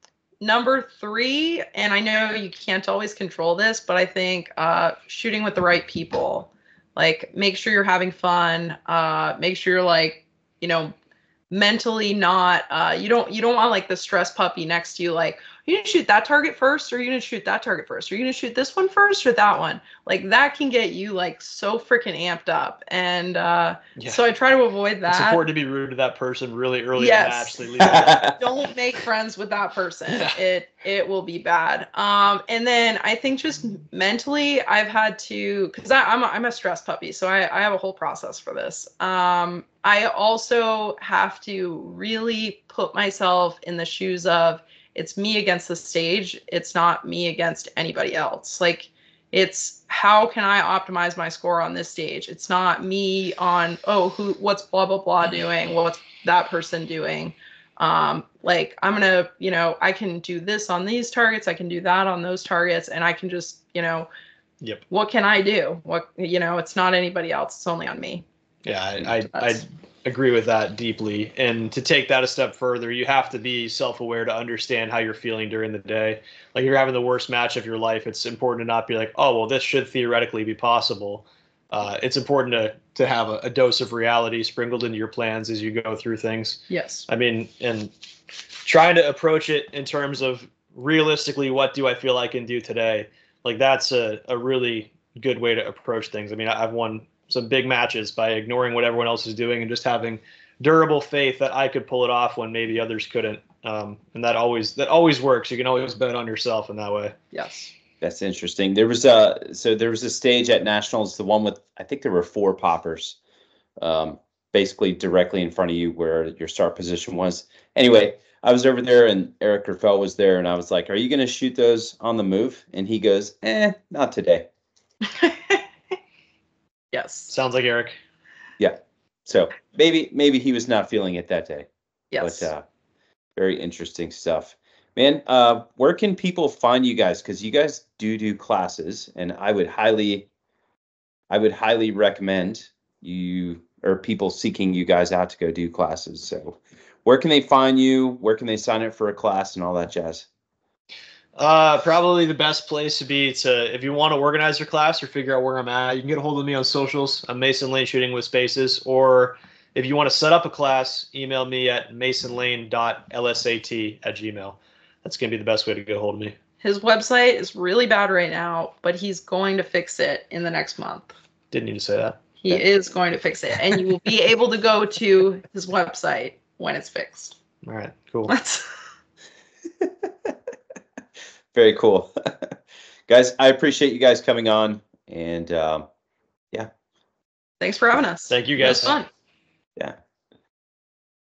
Speaker 3: number three, and I know you can't always control this, but I think uh, shooting with the right people. Like, make sure you're having fun. Uh, make sure you're like, you know, mentally not. Uh, you don't you don't want like the stress puppy next to you. Like, are you gonna shoot that target first, or are you gonna shoot that target first? Are you gonna shoot this one first or that one? Like that can get you like so freaking amped up. And uh, yeah. so I try to avoid that.
Speaker 2: It's important to be rude to that person really early
Speaker 3: yes.
Speaker 2: in the match.
Speaker 3: Don't make friends with that person. Yeah. It it will be bad. Um, and then I think just mentally, I've had to, because I'm a, I'm a stress puppy, so I, I have a whole process for this. Um, I also have to really put myself in the shoes of, it's me against the stage. It's not me against anybody else. Like, it's how can I optimize my score on this stage? It's not me on, oh, who, what's blah, blah, blah doing? What's that person doing? Um, like, I'm going to, you know, I can do this on these targets. I can do that on those targets. And I can just, you know,
Speaker 2: yep.
Speaker 3: what can I do? What, you know, it's not anybody else. It's only on me.
Speaker 2: Yeah, I, I, I agree with that deeply. And to take that a step further, you have to be self-aware to understand how you're feeling during the day. Like, if you're having the worst match of your life, it's important to not be like, oh, well, this should theoretically be possible. Uh, it's important to to have a, a dose of reality sprinkled into your plans as you go through things.
Speaker 3: Yes.
Speaker 2: I mean, and trying to approach it in terms of realistically, what do I feel I can do today? Like, that's a, a really good way to approach things. I mean, I've won some big matches by ignoring what everyone else is doing and just having durable faith that I could pull it off when maybe others couldn't. Um, and that always, that always works. You can always bet on yourself in that way.
Speaker 3: Yes.
Speaker 1: That's interesting. There was a, so there was a stage at Nationals, the one with, I think there were four poppers, um, basically directly in front of you where your start position was. Anyway, I was over there and Eric Raffel was there and I was like, are you going to shoot those on the move? And he goes, eh, not today.
Speaker 3: Yes.
Speaker 2: Sounds like Eric.
Speaker 1: Yeah. So maybe maybe he was not feeling it that day.
Speaker 3: Yes.
Speaker 1: But uh, very interesting stuff. Man, uh, where can people find you guys? Because you guys do do classes, and I would highly, I would highly recommend you or people seeking you guys out to go do classes. So where can they find you? Where can they sign up for a class and all that jazz?
Speaker 2: Uh, probably the best place to be to if you want to organize your class or figure out where I'm at. You can get a hold of me on socials. I'm Mason Lane Shooting with Spaces. Or if you want to set up a class, email me at masonlane dot lsat at gmail. That's gonna be the best way to get a hold of me.
Speaker 3: His website is really bad right now, but he's going to fix it in the next month.
Speaker 2: Didn't need to say that.
Speaker 3: He is going to fix it, and you will be able to go to his website when it's fixed.
Speaker 2: All right, cool.
Speaker 3: That's
Speaker 1: Very cool. Guys, I appreciate you guys coming on, and um, yeah.
Speaker 3: Thanks for having us.
Speaker 2: Thank you
Speaker 3: It was
Speaker 2: guys.
Speaker 3: fun.
Speaker 1: Yeah.